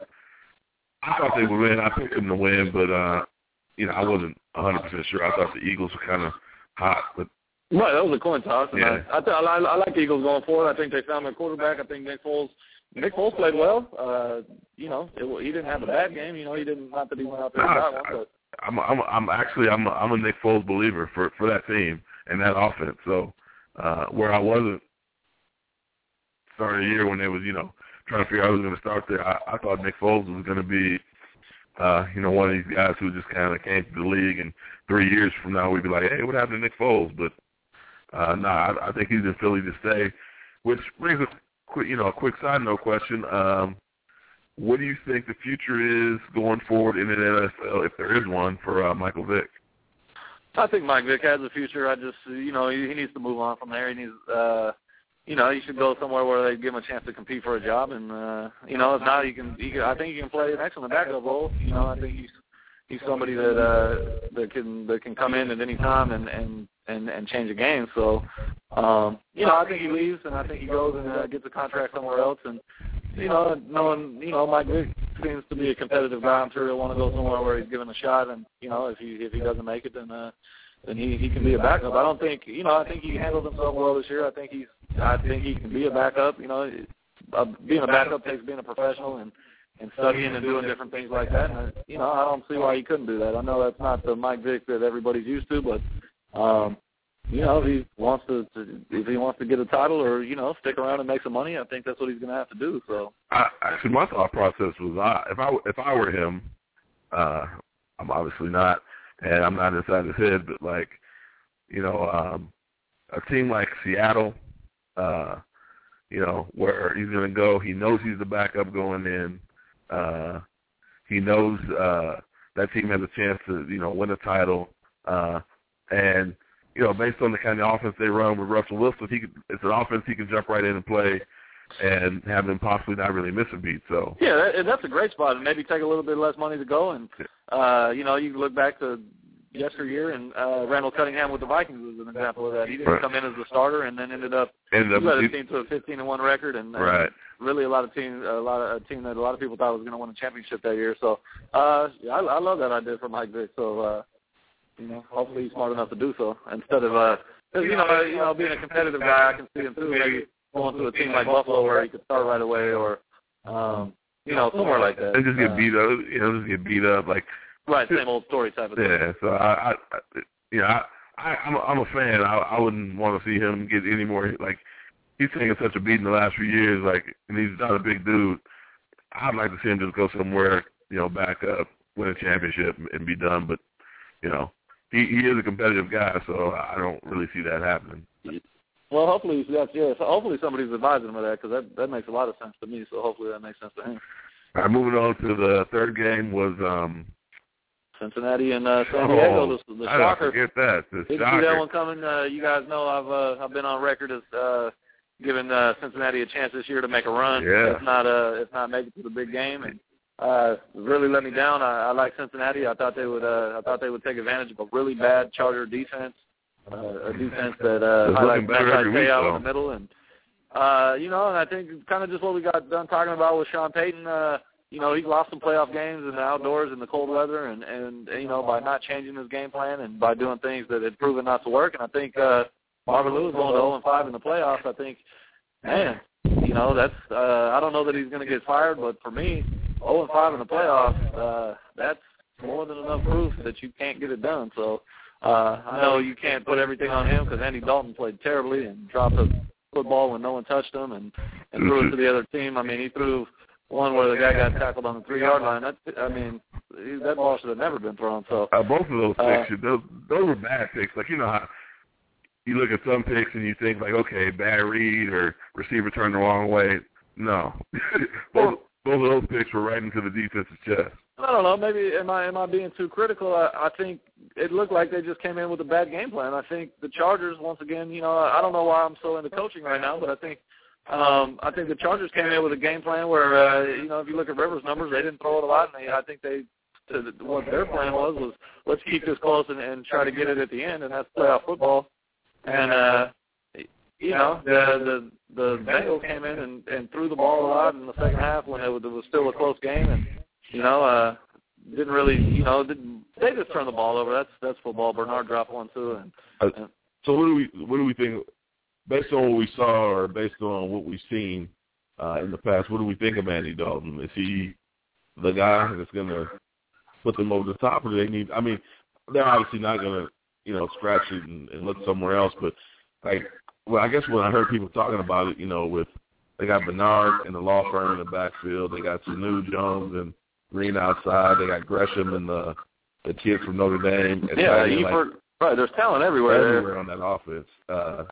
I thought they would win. I picked them to win, but uh, you know, I wasn't one hundred percent sure. I thought the Eagles were kind of hot, but right, that was a coin toss. And yeah. I, I, th- I, I like the Eagles going forward. I think they found their quarterback. I think Nick Foles. Nick Foles played well. Uh, you know, it, he didn't have a bad game. You know, he didn't. Not that he went out there and got one, but I'm, I'm, I'm actually, I'm, a, I'm a Nick Foles believer for, for that team and that offense. So uh, where I wasn't starting the year when they was, you know, trying to figure out who was going to start there, I, I thought Nick Foles was going to be. Uh, you know, one of these guys who just kind of came to the league, and three years from now we'd be like, hey, what happened to Nick Foles? But uh, no, nah, I, I think he's in Philly to stay. Which brings a quick, you know, a quick side note question: um, what do you think the future is going forward in the N F L, if there is one, for uh, Michael Vick? I think Mike Vick has a future. I just, you know, he, he needs to move on from there. He needs. Uh, You know, he should go somewhere where they give him a chance to compete for a job, and uh, you know, if not, he can, he can. I think he can play an excellent backup role. You know, I think he's he's somebody that uh, that can that can come in at any time and and and, and change a game. So, um, you know, I think he leaves, and I think he goes and uh, gets a contract somewhere else. And you know, knowing you know, Mike Vick seems to be a competitive guy. I'm sure he'll want to go somewhere where he's given a shot. And you know, if he if he doesn't make it, then uh, then he he can be a backup. I don't think you know. I think he handled himself well this year. I think he's. I think he can be a backup. You know, uh, being a backup takes being a professional and, and studying and doing different things like that. And, uh, you know, I don't see why he couldn't do that. I know that's not the Mike Vick that everybody's used to, but, um, you know, if he wants to, to, if he wants to get a title or, you know, stick around and make some money, I think that's what he's going to have to do. So, I, actually, my thought process was, uh, if I if I were him, uh, I'm obviously not, and I'm not inside his head, but like, you know, um, a team like Seattle. Uh, you know, where he's going to go. He knows he's the backup going in. Uh, he knows uh, that team has a chance to, you know, win a title. Uh, and, you know, based on the kind of offense they run with Russell Wilson, he could, it's an offense he can jump right in and play and have him possibly not really miss a beat. So yeah, that, that's a great spot. And maybe take a little bit less money to go. And, uh, you know, you can look back to yesteryear, and uh, Randall Cunningham with the Vikings is an example of that. He didn't right. come in as the starter and then ended up ended he up led his team to a fifteen and one record, and, and right. really a lot of team, a lot of a team that a lot of people thought was going to win a championship that year. So, uh, yeah, I, I love that idea for Mike Vick. So, uh, you know, hopefully he's smart enough to do so instead of, uh, cause, you know, you know, being a competitive guy, I can see him too, maybe going to a team like Buffalo where he could start right away, or, um, you know, somewhere like that. And just get uh, beat up, you know, just get beat up, like. Right, same old story type of thing. Yeah, so I, I, I you know, I, I, I'm, a, I'm a fan. I, I wouldn't want to see him get any more, like, he's taken such a beating the last few years, like, and he's not a big dude. I'd like to see him just go somewhere, you know, back up, win a championship, and be done. But, you know, he, he is a competitive guy, so I don't really see that happening. Well, hopefully that's yeah. So hopefully somebody's advising him of that, because that that makes a lot of sense to me. So hopefully that makes sense to him. All right, moving on to the third game was um, Cincinnati and uh, San Diego. Oh, the the I shocker. forget that. The Didn't shocker. see that one coming. Uh, you guys know I've uh, I've been on record as uh, giving uh, Cincinnati a chance this year to make a run. Yeah. If not, uh, if not make it to the big game, and uh, really let me down. I, I like Cincinnati. I thought they would. Uh, I thought they would take advantage of a really bad Charger defense. Uh, a defense that uh, highlights Mattai in the middle, and uh, you know, and I think it's kind of just what we got done talking about with Sean Payton. Uh, you know, he lost some playoff games in the outdoors in the cold weather, and and you know, by not changing his game plan and by doing things that had proven not to work. And I think uh, Marvin Lewis going to oh and five in the playoffs. I think, man, you know, that's uh, I don't know that he's going to get fired, but for me, oh and five in the playoffs, uh, that's more than enough proof that you can't get it done. So. Uh, I know you can't put everything on him because Andy Dalton played terribly and dropped a football when no one touched him and, and threw it to the other team. I mean, he threw one where the guy got tackled on the three-yard line. That, I mean, that ball should have never been thrown. So uh, both of those uh, picks, those, those were bad picks. Like, you know how you look at some picks and you think, like, okay, bad read or receiver turned the wrong way. No. both, both of those picks were right into the defense's chest. I don't know. Maybe am I am I being too critical? I, I think it looked like they just came in with a bad game plan. I think the Chargers, once again, you know, I don't know why I'm so into coaching right now, but I think um, I think the Chargers came in with a game plan where, uh, you know, if you look at Rivers' numbers, they didn't throw it a lot, and they, I think they to, what their plan was was let's keep this close and, and try to get it at the end, and that's playoff football. And uh, you know, the the the Bengals came in and, and threw the ball a lot in the second half when it was, it was still a close game, and you know, uh, didn't really, you know, didn't, they just turned the ball over. That's that's football. Bernard dropped one too. And, and so what do we what do we think, based on what we saw or based on what we've seen uh, in the past? What do we think of Andy Dalton? Is he the guy that's going to put them over the top, or do they need? I mean, they're obviously not going to, you know, scratch it and, and look somewhere else. But like, well, I guess when I heard people talking about it, you know, with they got Bernard and the law firm in the backfield, they got Sanu Jones and Green outside. They got Gresham and the the kid from Notre Dame. Yeah, like, Eford, right. There's talent everywhere. Everywhere on that offense. Uh,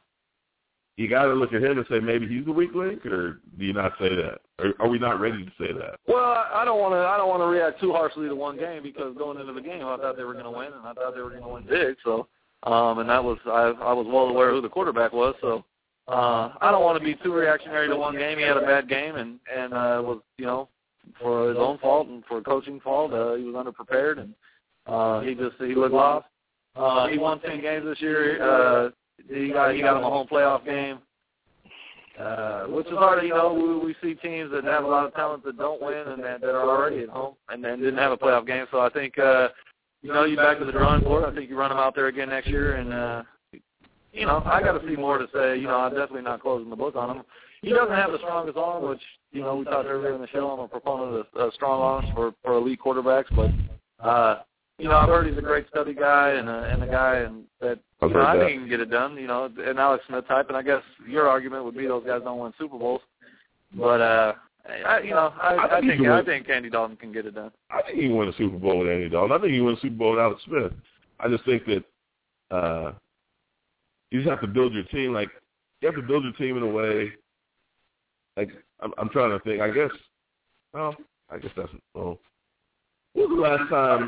you got to look at him and say maybe he's the weak link, or do you not say that? Or are we not ready to say that? Well, I don't want to. I don't want to react too harshly to one game because going into the game, I thought they were going to win, and I thought they were going to win big. So, um, and that was I. I was well aware who the quarterback was. So, uh, I don't want to be too reactionary to one game. He had a bad game, and and uh, was you know. for his own fault and for coaching fault. Uh, he was underprepared, and uh, he just he looked lost. Uh, he won ten games this year. Uh, he got he got him a home playoff game, uh, which is hard. You know, we, we see teams that have a lot of talent that don't win and that, that are already at home and then didn't have a playoff game. So I think uh, you know you back to the drawing board. I think you run him out there again next year, and uh, you know I got to see more to say. You know, I'm definitely not closing the book on him. He doesn't have the strongest arm, which, you know, we talked earlier in the show. I'm a proponent of uh, strong arms for, for elite quarterbacks. But, uh, you know, I've heard he's a great study guy and a, and a guy and that, you know, I think he can get it done, you know, an Alex Smith type. And I guess your argument would be those guys don't win Super Bowls. But, uh, I, you know, I, I, I think I win. think Andy Dalton can get it done. I think he can win a Super Bowl with Andy Dalton. I think he can win a Super Bowl with Alex Smith. I just think that uh, you just have to build your team. Like, you have to build your team in a way. Like, I'm, I'm trying to think. I guess, well, I guess that's, well, when was the last time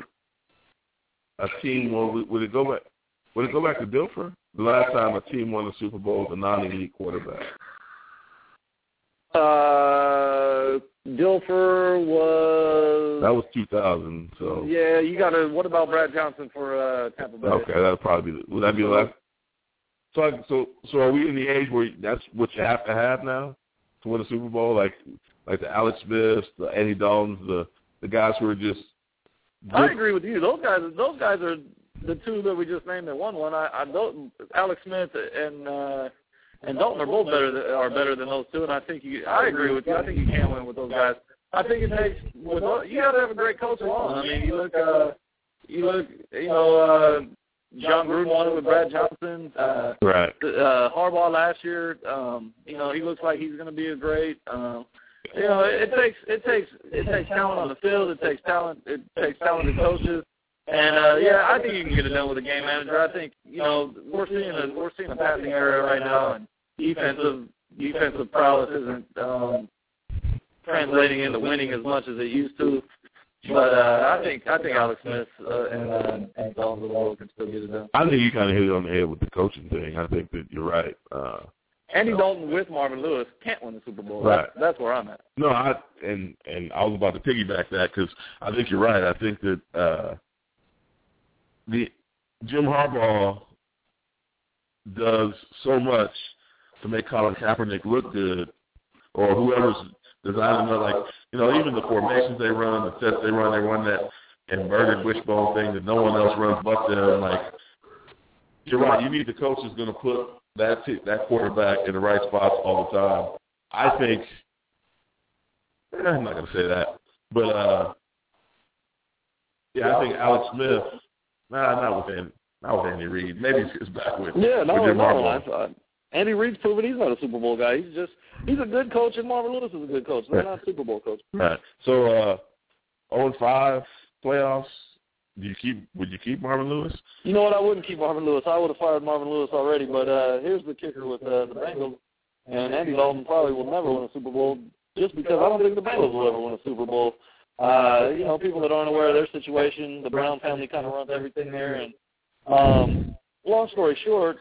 a team won? Would it go back? Would it go back to Dilfer? The last time a team won the Super Bowl with a non-elite quarterback? Uh, Dilfer was... That was two thousand, so... Yeah, you got to... What about Brad Johnson for uh, Tampa Bay? Okay, that'll probably be... Would that be the last? So, I, so, so are we in the age where that's what you have to have now to win a Super Bowl? Like, like the Alex Smiths, the Andy Daltons, the the guys who are just... Good? I agree with you. Those guys, those guys are the two that we just named that won one. I, I don't... Alex Smith and... Uh, And Dalton are both better than, are better than those two, and I think you. I agree with you. I think you can win with those guys. I think it takes. With, you got to have a great coach along. I mean, you look. Uh, you look. You know, uh, John Gruden won it with Brad Johnson. Uh, right. Uh, Harbaugh last year. Um, you know, he looks like he's going to be a great. Um, you know, it, it takes. It takes. It takes talent on the field. It takes talent. It takes talented coaches. And uh, yeah, I think you can get it done with a game manager. I think you know we're seeing a we're seeing a passing area right now, and defensive defensive prowess isn't um, translating into winning as much as it used to. But uh, I think I think Alex Smith uh, and uh, and Dalton of the world can still get it done. I think you kind of hit it on the head with the coaching thing. I think that you're right. Uh, Andy Dalton with Marvin Lewis can't win the Super Bowl. Right. That's, that's where I'm at. No, I and and I was about to piggyback that because I think you're right. I think that. Uh, The Jim Harbaugh does so much to make Colin Kaepernick look good, or whoever's designing it. Like you know, even the formations they run, the sets they run, they run that inverted wishbone thing that no one else runs but them. Like you're right, you need the coach who's going to put that t- that quarterback in the right spots all the time. I think eh, I'm not going to say that, but uh, yeah, I think Alex Smith. Nah, not with Andy, not with Andy Reid. Maybe it's back with yeah, no, with no. I, I, Andy Reid's proven he's not a Super Bowl guy. He's just he's a good coach, and Marvin Lewis is a good coach. They're right. not Super Bowl coach. Right. So, uh, zero and five playoffs. Do you keep? Would you keep Marvin Lewis? You know what? I wouldn't keep Marvin Lewis. I would have fired Marvin Lewis already. But uh, here's the kicker with uh, the Bengals, and Andy Dalton probably will never win a Super Bowl just because I don't think the Bengals will ever win a Super Bowl. Uh, you know, people that aren't aware of their situation, the Brown family kind of runs everything there, and Um, long story short,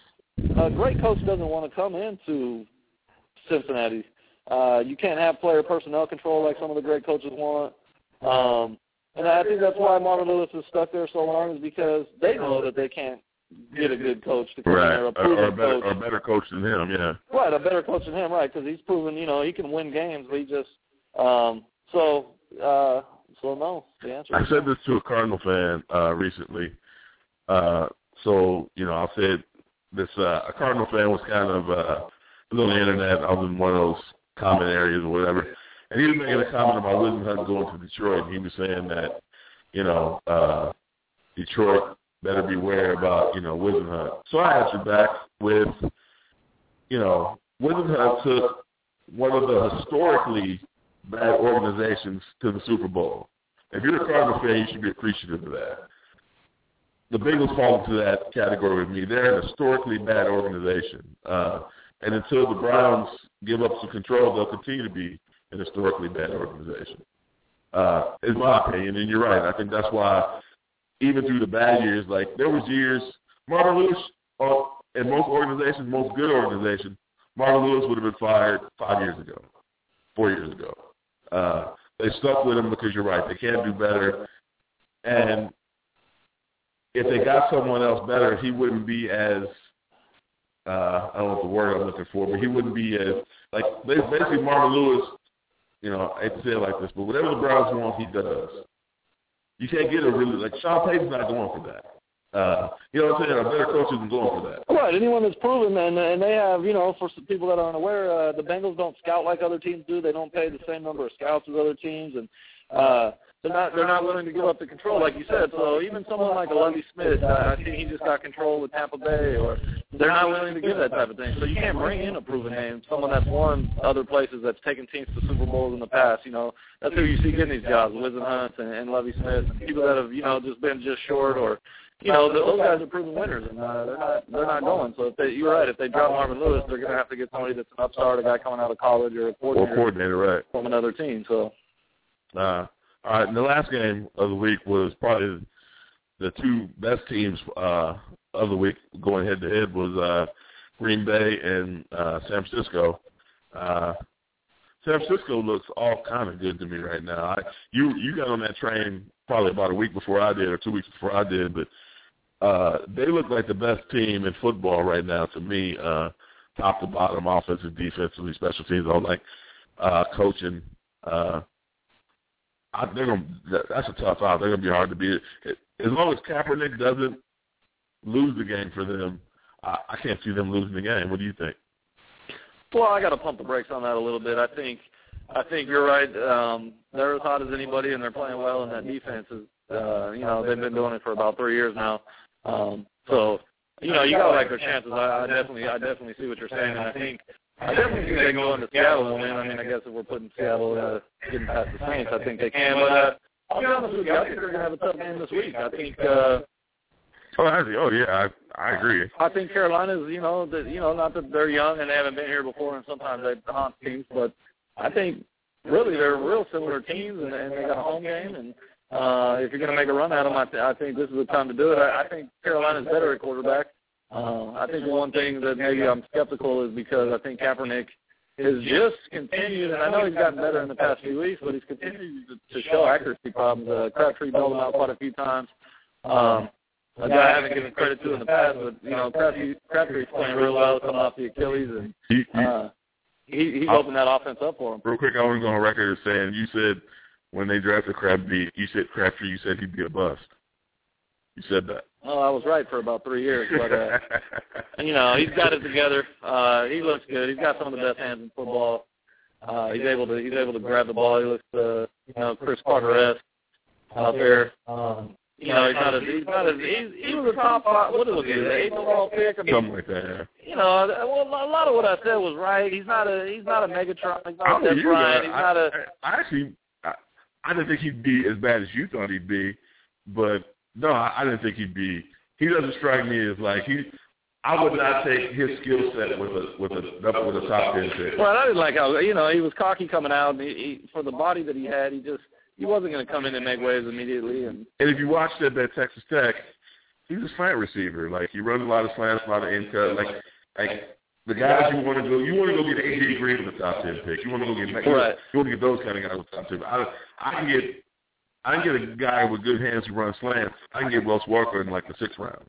a great coach doesn't want to come into Cincinnati. Uh, you can't have player personnel control like some of the great coaches want. Um, and I think that's why Marvin Lewis is stuck there so long, is because they know that they can't get a good coach to come right. in there, a or, proven or, a better, coach. or a better coach than him, yeah. Right, a better coach than him, right, because he's proven, you know, he can win games, but he just um, – so, uh, so no, the answer I is said no. this to a Cardinal fan uh, recently. Uh, so, you know, I said this, uh, a Cardinal fan was kind of, uh, was on the internet, I was in one of those comment areas or whatever, and he was making a comment about Whisenhunt going to Detroit, and he was saying that, you know, uh, Detroit better beware about, you know, Whisenhunt. So I answered back with, you know, Whisenhunt took one of the historically bad organizations to the Super Bowl. If you're a Cardinal fan, you should be appreciative of that. The Bengals fall into that category with me. They're an historically bad organization. Uh, and until the Browns give up some control, they'll continue to be an historically bad organization, uh, is my opinion. And you're right. I think that's why even through the bad years, like there was years, Marvin Lewis, uh, in most organizations, most good organizations, Marvin Lewis would have been fired five years ago, four years ago. Uh, they stuck with him because you're right. They can't do better. And if they got someone else better, he wouldn't be as, uh, I don't know what the word I'm looking for, but he wouldn't be as, like, basically Marvin Lewis, you know, I hate to say it like this, but whatever the Browns want, he does. You can't get a really, like, Sean Payton's not going for that. Uh, you know what I'm saying? A better coach isn't going for that. Right. Anyone that's proven, and, and they have, you know, for some people that aren't aware, uh, the Bengals don't scout like other teams do. They don't pay the same number of scouts as other teams, and uh, they're not they're not willing to give up the control, like you said. So even someone like a Lovie Smith, uh, I think he just got control with Tampa Bay, or they're not willing to give that type of thing. So you can't bring in a proven name, someone that's won other places, that's taken teams to Super Bowls in the past. You know, that's who you see getting these jobs, Whisenhunt and, and Lovie Smith, people that have, you know, just been just short, or you know, those guys are proven winners, and uh, they're not they're not going. So if they, you're right, if they drop Marvin Lewis, they're going to have to get somebody that's an upstart, a guy coming out of college, or a coordinator, or coordinator, right, from another team. So, uh, all right. And the last game of the week was probably the two best teams uh, of the week going head to head was uh, Green Bay and uh, San Francisco. Uh, San Francisco looks all kind of good to me right now. I, you you got on that train probably about a week before I did or two weeks before I did, but uh, they look like the best team in football right now to me, uh, top to bottom, offensive, defensively, special teams. I like uh, coaching. Uh, I, they're gonna, that's a tough out. They're going to be hard to beat. As long as Kaepernick doesn't lose the game for them, I, I can't see them losing the game. What do you think? Well, I got to pump the brakes on that a little bit. I think, I think you're right. Um, they're as hot as anybody, and they're playing well. And that defense is, uh, you know, they've been doing it for about three years now. Um, so, you know, you got to like their chances. I, I definitely, I definitely see what you're saying, and I think, I definitely think they can go into Seattle and win. I mean, I guess if we're putting Seattle uh, getting past the Saints, I think they can. But uh, I'll be honest with you, I think they're going to have a tough game this week. I think. Uh, Oh, I see. Oh, yeah, I, I agree. I think Carolina's, you know, that you know, not that they're young and they haven't been here before, and sometimes they haunt teams, but I think really they're real similar teams, and, and they got a home game. And uh, if you're going to make a run at them, I, th- I think this is the time to do it. I, I think Carolina's better at quarterback. Uh, I think the one thing that maybe I'm skeptical is because I think Kaepernick has just continued, and I know he's gotten better in the past few weeks, but he's continued to, to show accuracy problems. Uh, Crabtree bailed him out quite a few times. Um, A guy I haven't given credit to in the past, but, you know, Crabtree, Crabtree's playing real well coming off the Achilles, and uh, he, he's opened that offense up for him. Real quick, I want to go on record as saying you said when they drafted Crabtree, you said Crabtree, you said he'd be a bust. You said that. Oh, I was right for about three years, but, uh, you know, he's got it together. Uh, he looks good. He's got some of the best hands in football. Uh, he's able to he's able to grab the ball. He looks, uh, you know, Chris Carter-esque out there. Um, You know, he's not as he's not as he's, he was a top five. What was he? The eighth overall pick. I mean, Something like that. Yeah. You know, well, a lot of what I said was right. He's not a he's not a Megatron. He's not a Des Bryant. He's I, not a. I, I actually, I, I didn't think he'd be as bad as you thought he'd be, but no, I, I didn't think he'd be. He doesn't strike me as like he. I would not take his skill set with a with a with a top ten pick. Well, I didn't like how you know he was cocky coming out, and he, he, for the body that he had, he just. He wasn't going to come in and make waves immediately. And and if you watched it at Texas Tech, he's a slant receiver. Like, he runs a lot of slants, a lot of in cut. Like, like the guys you want to go, you want to go get A J Green with the top ten pick. You want to go get, right. you want to get those kind of guys with the top ten. I, I can get, I can get a guy with good hands who runs slants. I can get Wells Walker in like the sixth round,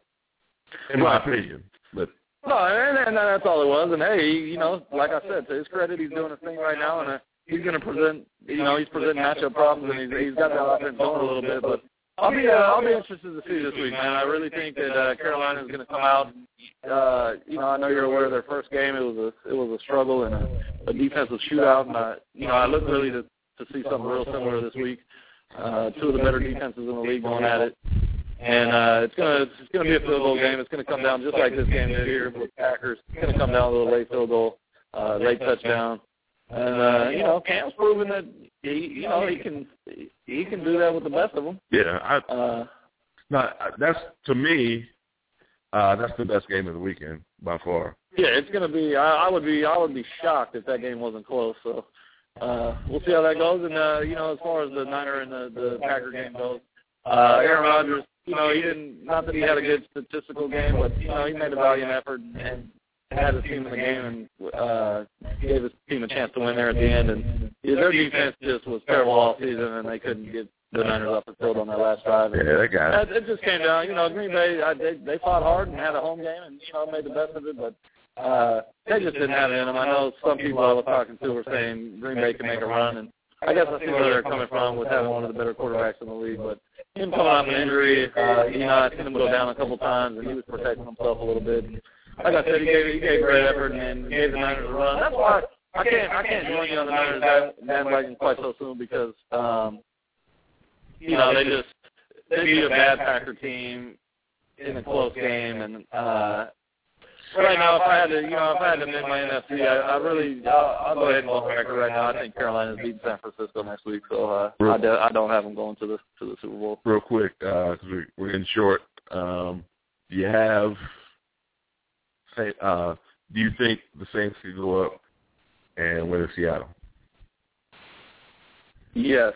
in my opinion. But no, and, and that's all it was. And hey, you know, like I said, to his credit, he's doing his thing right now, and uh, he's going to present. You know, he's presenting matchup problems, and he's, he's got that offense going a little bit. But I'll be, uh, I'll be interested to see this week, man. I really think that uh, Carolina is going to come out. Uh, you know, I know you're aware of their first game. It was a, it was a struggle and a, a defensive shootout. And I, you know, I look really to, to see something real similar this week. Uh, two of the better defenses in the league going at it. And uh, it's gonna it's gonna be a field goal game. It's gonna come down just like this game is here with the Packers. It's gonna come down to a late field goal, uh, late touchdown. And uh, you know, Cam's proven that he, you know, he can he can do that with the best of them. Yeah, I, uh, not that's to me, uh, that's the best game of the weekend by far. Yeah, it's gonna be. I, I would be I would be shocked if that game wasn't close. So uh, we'll see how that goes. And uh, you know, as far as the Niner and the, the Packer game goes, uh, Aaron Rodgers, you know, he didn't. Not that he had a good statistical game, but you know, he made a valiant effort and had his team in the game and uh, gave his team a chance to win there at the end. And yeah, their defense just was terrible all season, and they couldn't get the Niners off the field on their last drive. And yeah, that guy. It, it just came down. You know, Green Bay, I, they they fought hard and had a home game, and you know, made the best of it, but. Uh, they just didn't have it in them. I know some people I was talking to were saying Green Bay can make a run, and I guess I see where they're coming from with having one of the better quarterbacks in the league. But him coming off an injury, uh, you know, I've seen him go down a couple times, and he was protecting himself a little bit. Like I said, he gave he gave great effort and gave the Niners a run. That's why I can't I can't join you on the Niners bandwagon quite so soon because um, you know they just they beat a bad Packer team in a close game, and uh, right now if I had to you know if I had to make my N F C, I, I really I'll, I'll go ahead and go on record right now. I think Carolina's beating San Francisco next week, so uh, I, de- I don't have them going to the to the Super Bowl. Real quick, because uh, we, we're in short. Um, do you have? Uh, do you think the Saints could go up and win in Seattle? Yes.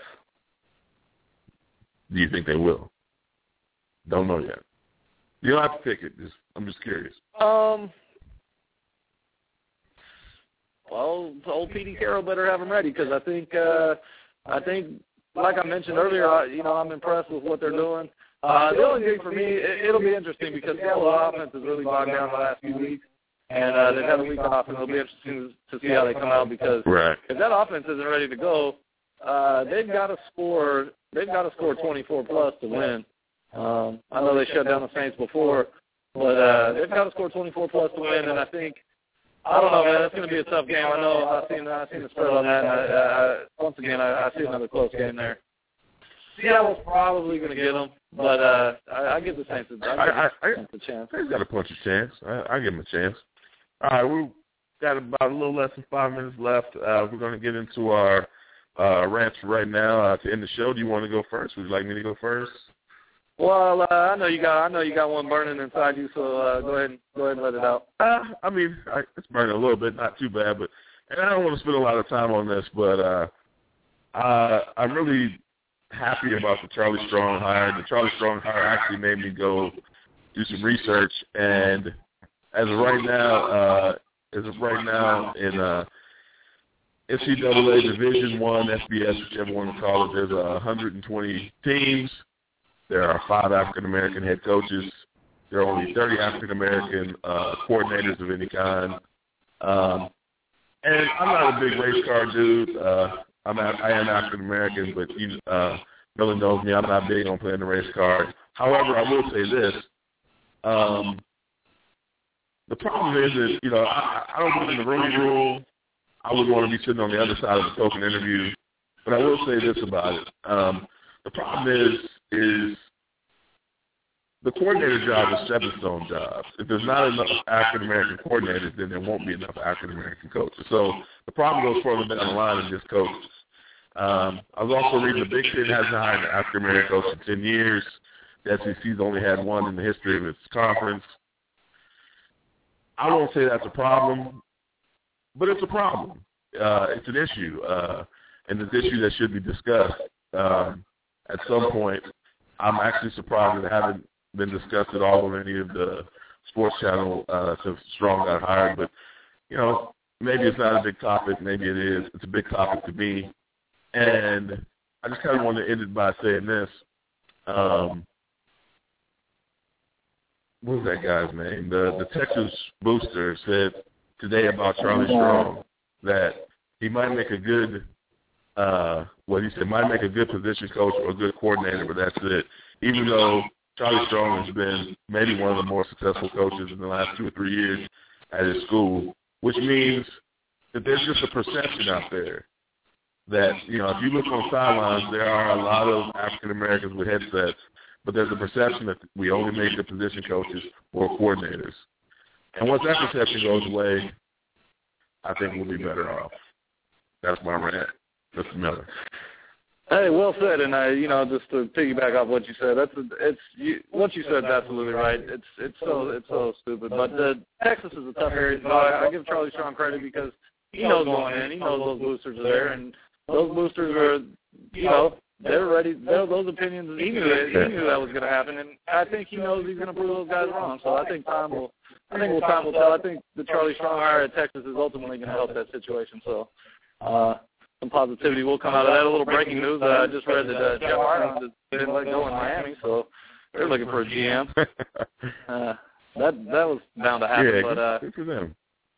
Do you think they will? Don't know yet. You don't have to pick it. Just, I'm just curious. Um, well, old P D Carroll better have them ready because I think, uh, I think, like I mentioned earlier, I, you know, I'm impressed with what they're doing. Uh, the only thing for me, it, it'll be interesting because Seattle's offense is really bogged down the last few weeks, and uh, they've had a week off, and it'll be interesting to see how they come out because right. if that offense isn't ready to go, uh, they've got to score. They've got to score twenty-four plus to win. Um, I know they shut down the Saints before, but uh, they've got to score twenty-four plus to win, and I think. I don't know, man. That's going to be a tough game. I know. I've seen. I've seen the spread on that. And I, I, once again, I, I see another close game there. Seattle's probably going to get them, but uh, I, I give the Saints a, I I, I, a chance. He's got a punch of chance. I, I give him a chance. All right, we've got about a little less than five minutes left. Uh, we're going to get into our uh, rants right now uh, to end the show. Do you want to go first? Would you like me to go first? Well, uh, I know you got. I know you got one burning inside you, so uh, go ahead and go ahead and let it out. Uh, I mean, I, it's burning a little bit, not too bad, but and I don't want to spend a lot of time on this, but uh, uh, I'm really happy about the Charlie Strong hire. The Charlie Strong hire actually made me go do some research, and as of right now, uh, as of right now in uh, N C double A Division One, F B S, whichever one to call it, there's uh, one hundred twenty teams. There are five African-American head coaches. There are only thirty African-American uh, coordinators of any kind. Um, and I'm not a big race car dude. Uh, I'm not, I am African-American, but you uh, really knows me. I'm not big on playing the race card. However, I will say this. Um, the problem is that, you know, I, I don't believe in the Rooney Rule. I wouldn't want to be sitting on the other side of the token interview. But I will say this about it. Um, the problem is, is the coordinator job is stepping stone jobs. If there's not enough African-American coordinators, then there won't be enough African-American coaches. So the problem goes further down the line than just coaches. Um, I was also reading the Big Ten hasn't hired an African-American coach in ten years. The S E C's only had one in the history of its conference. I won't say that's a problem, but it's a problem. Uh, it's an issue, uh, and it's an issue that should be discussed um, at some point. I'm actually surprised that it hasn't been discussed at all on any of the sports channel uh, since Strong got hired. But, you know, maybe it's not a big topic. Maybe it is. It's a big topic to me. And I just kind of want to end it by saying this. Um, what was that guy's name? The, the Texas Booster said today about Charlie Strong that he might make a good Uh, what he said, might make a good position coach or a good coordinator, but that's it. Even though Charlie Strong has been maybe one of the more successful coaches in the last two or three years at his school, which means that there's just a perception out there that, you know, if you look on sidelines, there are a lot of African Americans with headsets, but there's a perception that we only make the position coaches or coordinators. And once that perception goes away, I think we'll be better off. That's my rant. Mister Miller. Hey, well said, and I, you know, just to piggyback off what you said, that's a, it's you, what you said is absolutely right. It's it's so it's so stupid, but uh, Texas is a tough area. So I, I give Charlie Strong credit because he knows going in, he knows those boosters are there, and those boosters are, you know, they're ready. They're, those opinions, he knew it, he knew that was going to happen, and I think he knows he's going to prove those guys wrong. So I think time will, I think well, time will tell. I think the Charlie Strong hire at Texas is ultimately going to help that situation. So. uh Some positivity will come out of that. A little breaking news. Uh, I just read that uh, Jeff Ireland has been let go in Miami, so they're looking for a G M. Uh, that that was bound to happen. Yeah, but uh, good for them.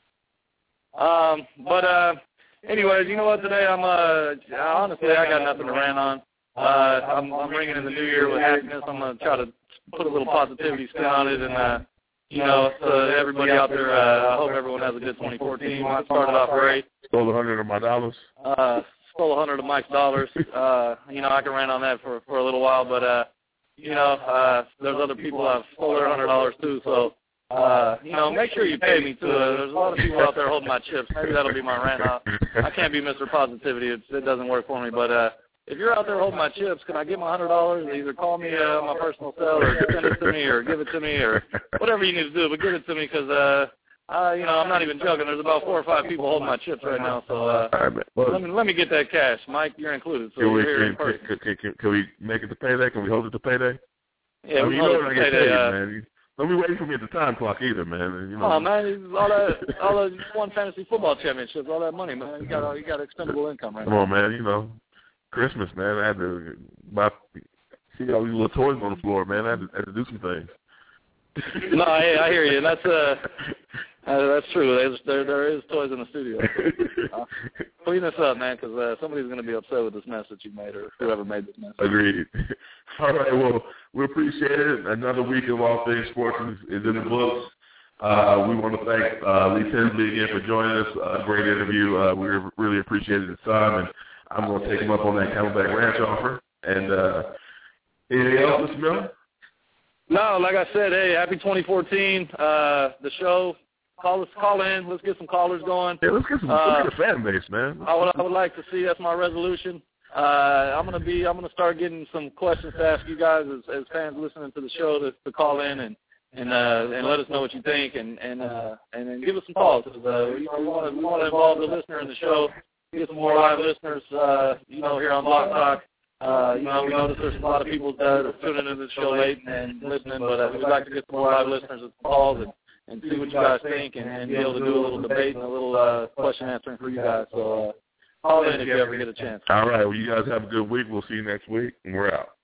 Um, but uh, anyways, you know what? Today I'm uh, honestly I got nothing to rant on. Uh, I'm I'm ringing in the new year with happiness. I'm gonna try to put a little positivity spin on it, and uh, you know, so everybody out there, uh, I hope everyone has a good twenty fourteen. I started off great. Stole a hundred of my dollars. Uh, stole a hundred of Mike's dollars. Uh, you know, I can rant on that for for a little while, but uh, you know, uh, there's other people that have stole their hundred dollars too. So, uh, you know, make sure you pay me too. Uh, there's a lot of people out there holding my chips. Maybe that'll be my rant. Uh, I can't be Mister Positivity. It's, it doesn't work for me. But uh, if you're out there holding my chips, can I get my hundred dollars? Either call me uh, my personal cell, or send it to me, or give it to me, or whatever you need to do. But give it to me because. Uh, Uh, you know, I'm not even joking. There's about four or five people holding my chips right now, so uh, right, well, let me let me get that cash. Mike, you're included. So can, we, you're can, can, can, can, can we make it to payday? Can we hold it to payday? Yeah, I we mean, hold you it know to I get payday. paid, Uh, man. Don't be waiting for me at the time clock either, man. You know. Oh man, all that, all that one fantasy football championships, all that money, man. You got, you got expendable income right Come now. on, man. You know, Christmas, man. I had to buy, see all these little toys on the floor, man. I had to, I had to do some things. No, hey, I hear you. And that's uh, uh that's true. There's, there there is toys in the studio. So, uh, clean this up, man, because uh, somebody's going to be upset with this mess that you made, or whoever made this mess. Agreed. All right, well, we appreciate it. Another week of All Things Sports is, is in the books. Uh, we want to thank uh, Lee Tinsley again for joining us. A great interview. Uh, we really appreciated his time, and I'm going to take him up on that Camelback Ranch offer. And uh, anything else, Mister Miller? No, like I said, hey, happy twenty fourteen. Uh, the show, call us, call in. Let's get some callers going. Yeah, let's get some, uh, let's get a fan base, man. I would, I would like to see. That's my resolution. Uh, I'm gonna be, I'm gonna start getting some questions to ask you guys as, as fans listening to the show to, to call in and and uh, and let us know what you think and and uh, and then give us some calls. Cause, uh, you know, we want to we want to involve the listener in the show. Get some more live listeners. Uh, you know, here on Block Talk. Uh, you know, we notice there's a lot of people that are tuning into the show late and listening, but uh, we'd like to get some more live listeners with calls and, and see what you guys think and, and be able to do a little debate and a little uh, question answering for you guys. So uh, call in if you ever get a chance. All right. Well, you guys have a good week. We'll see you next week, and we're out.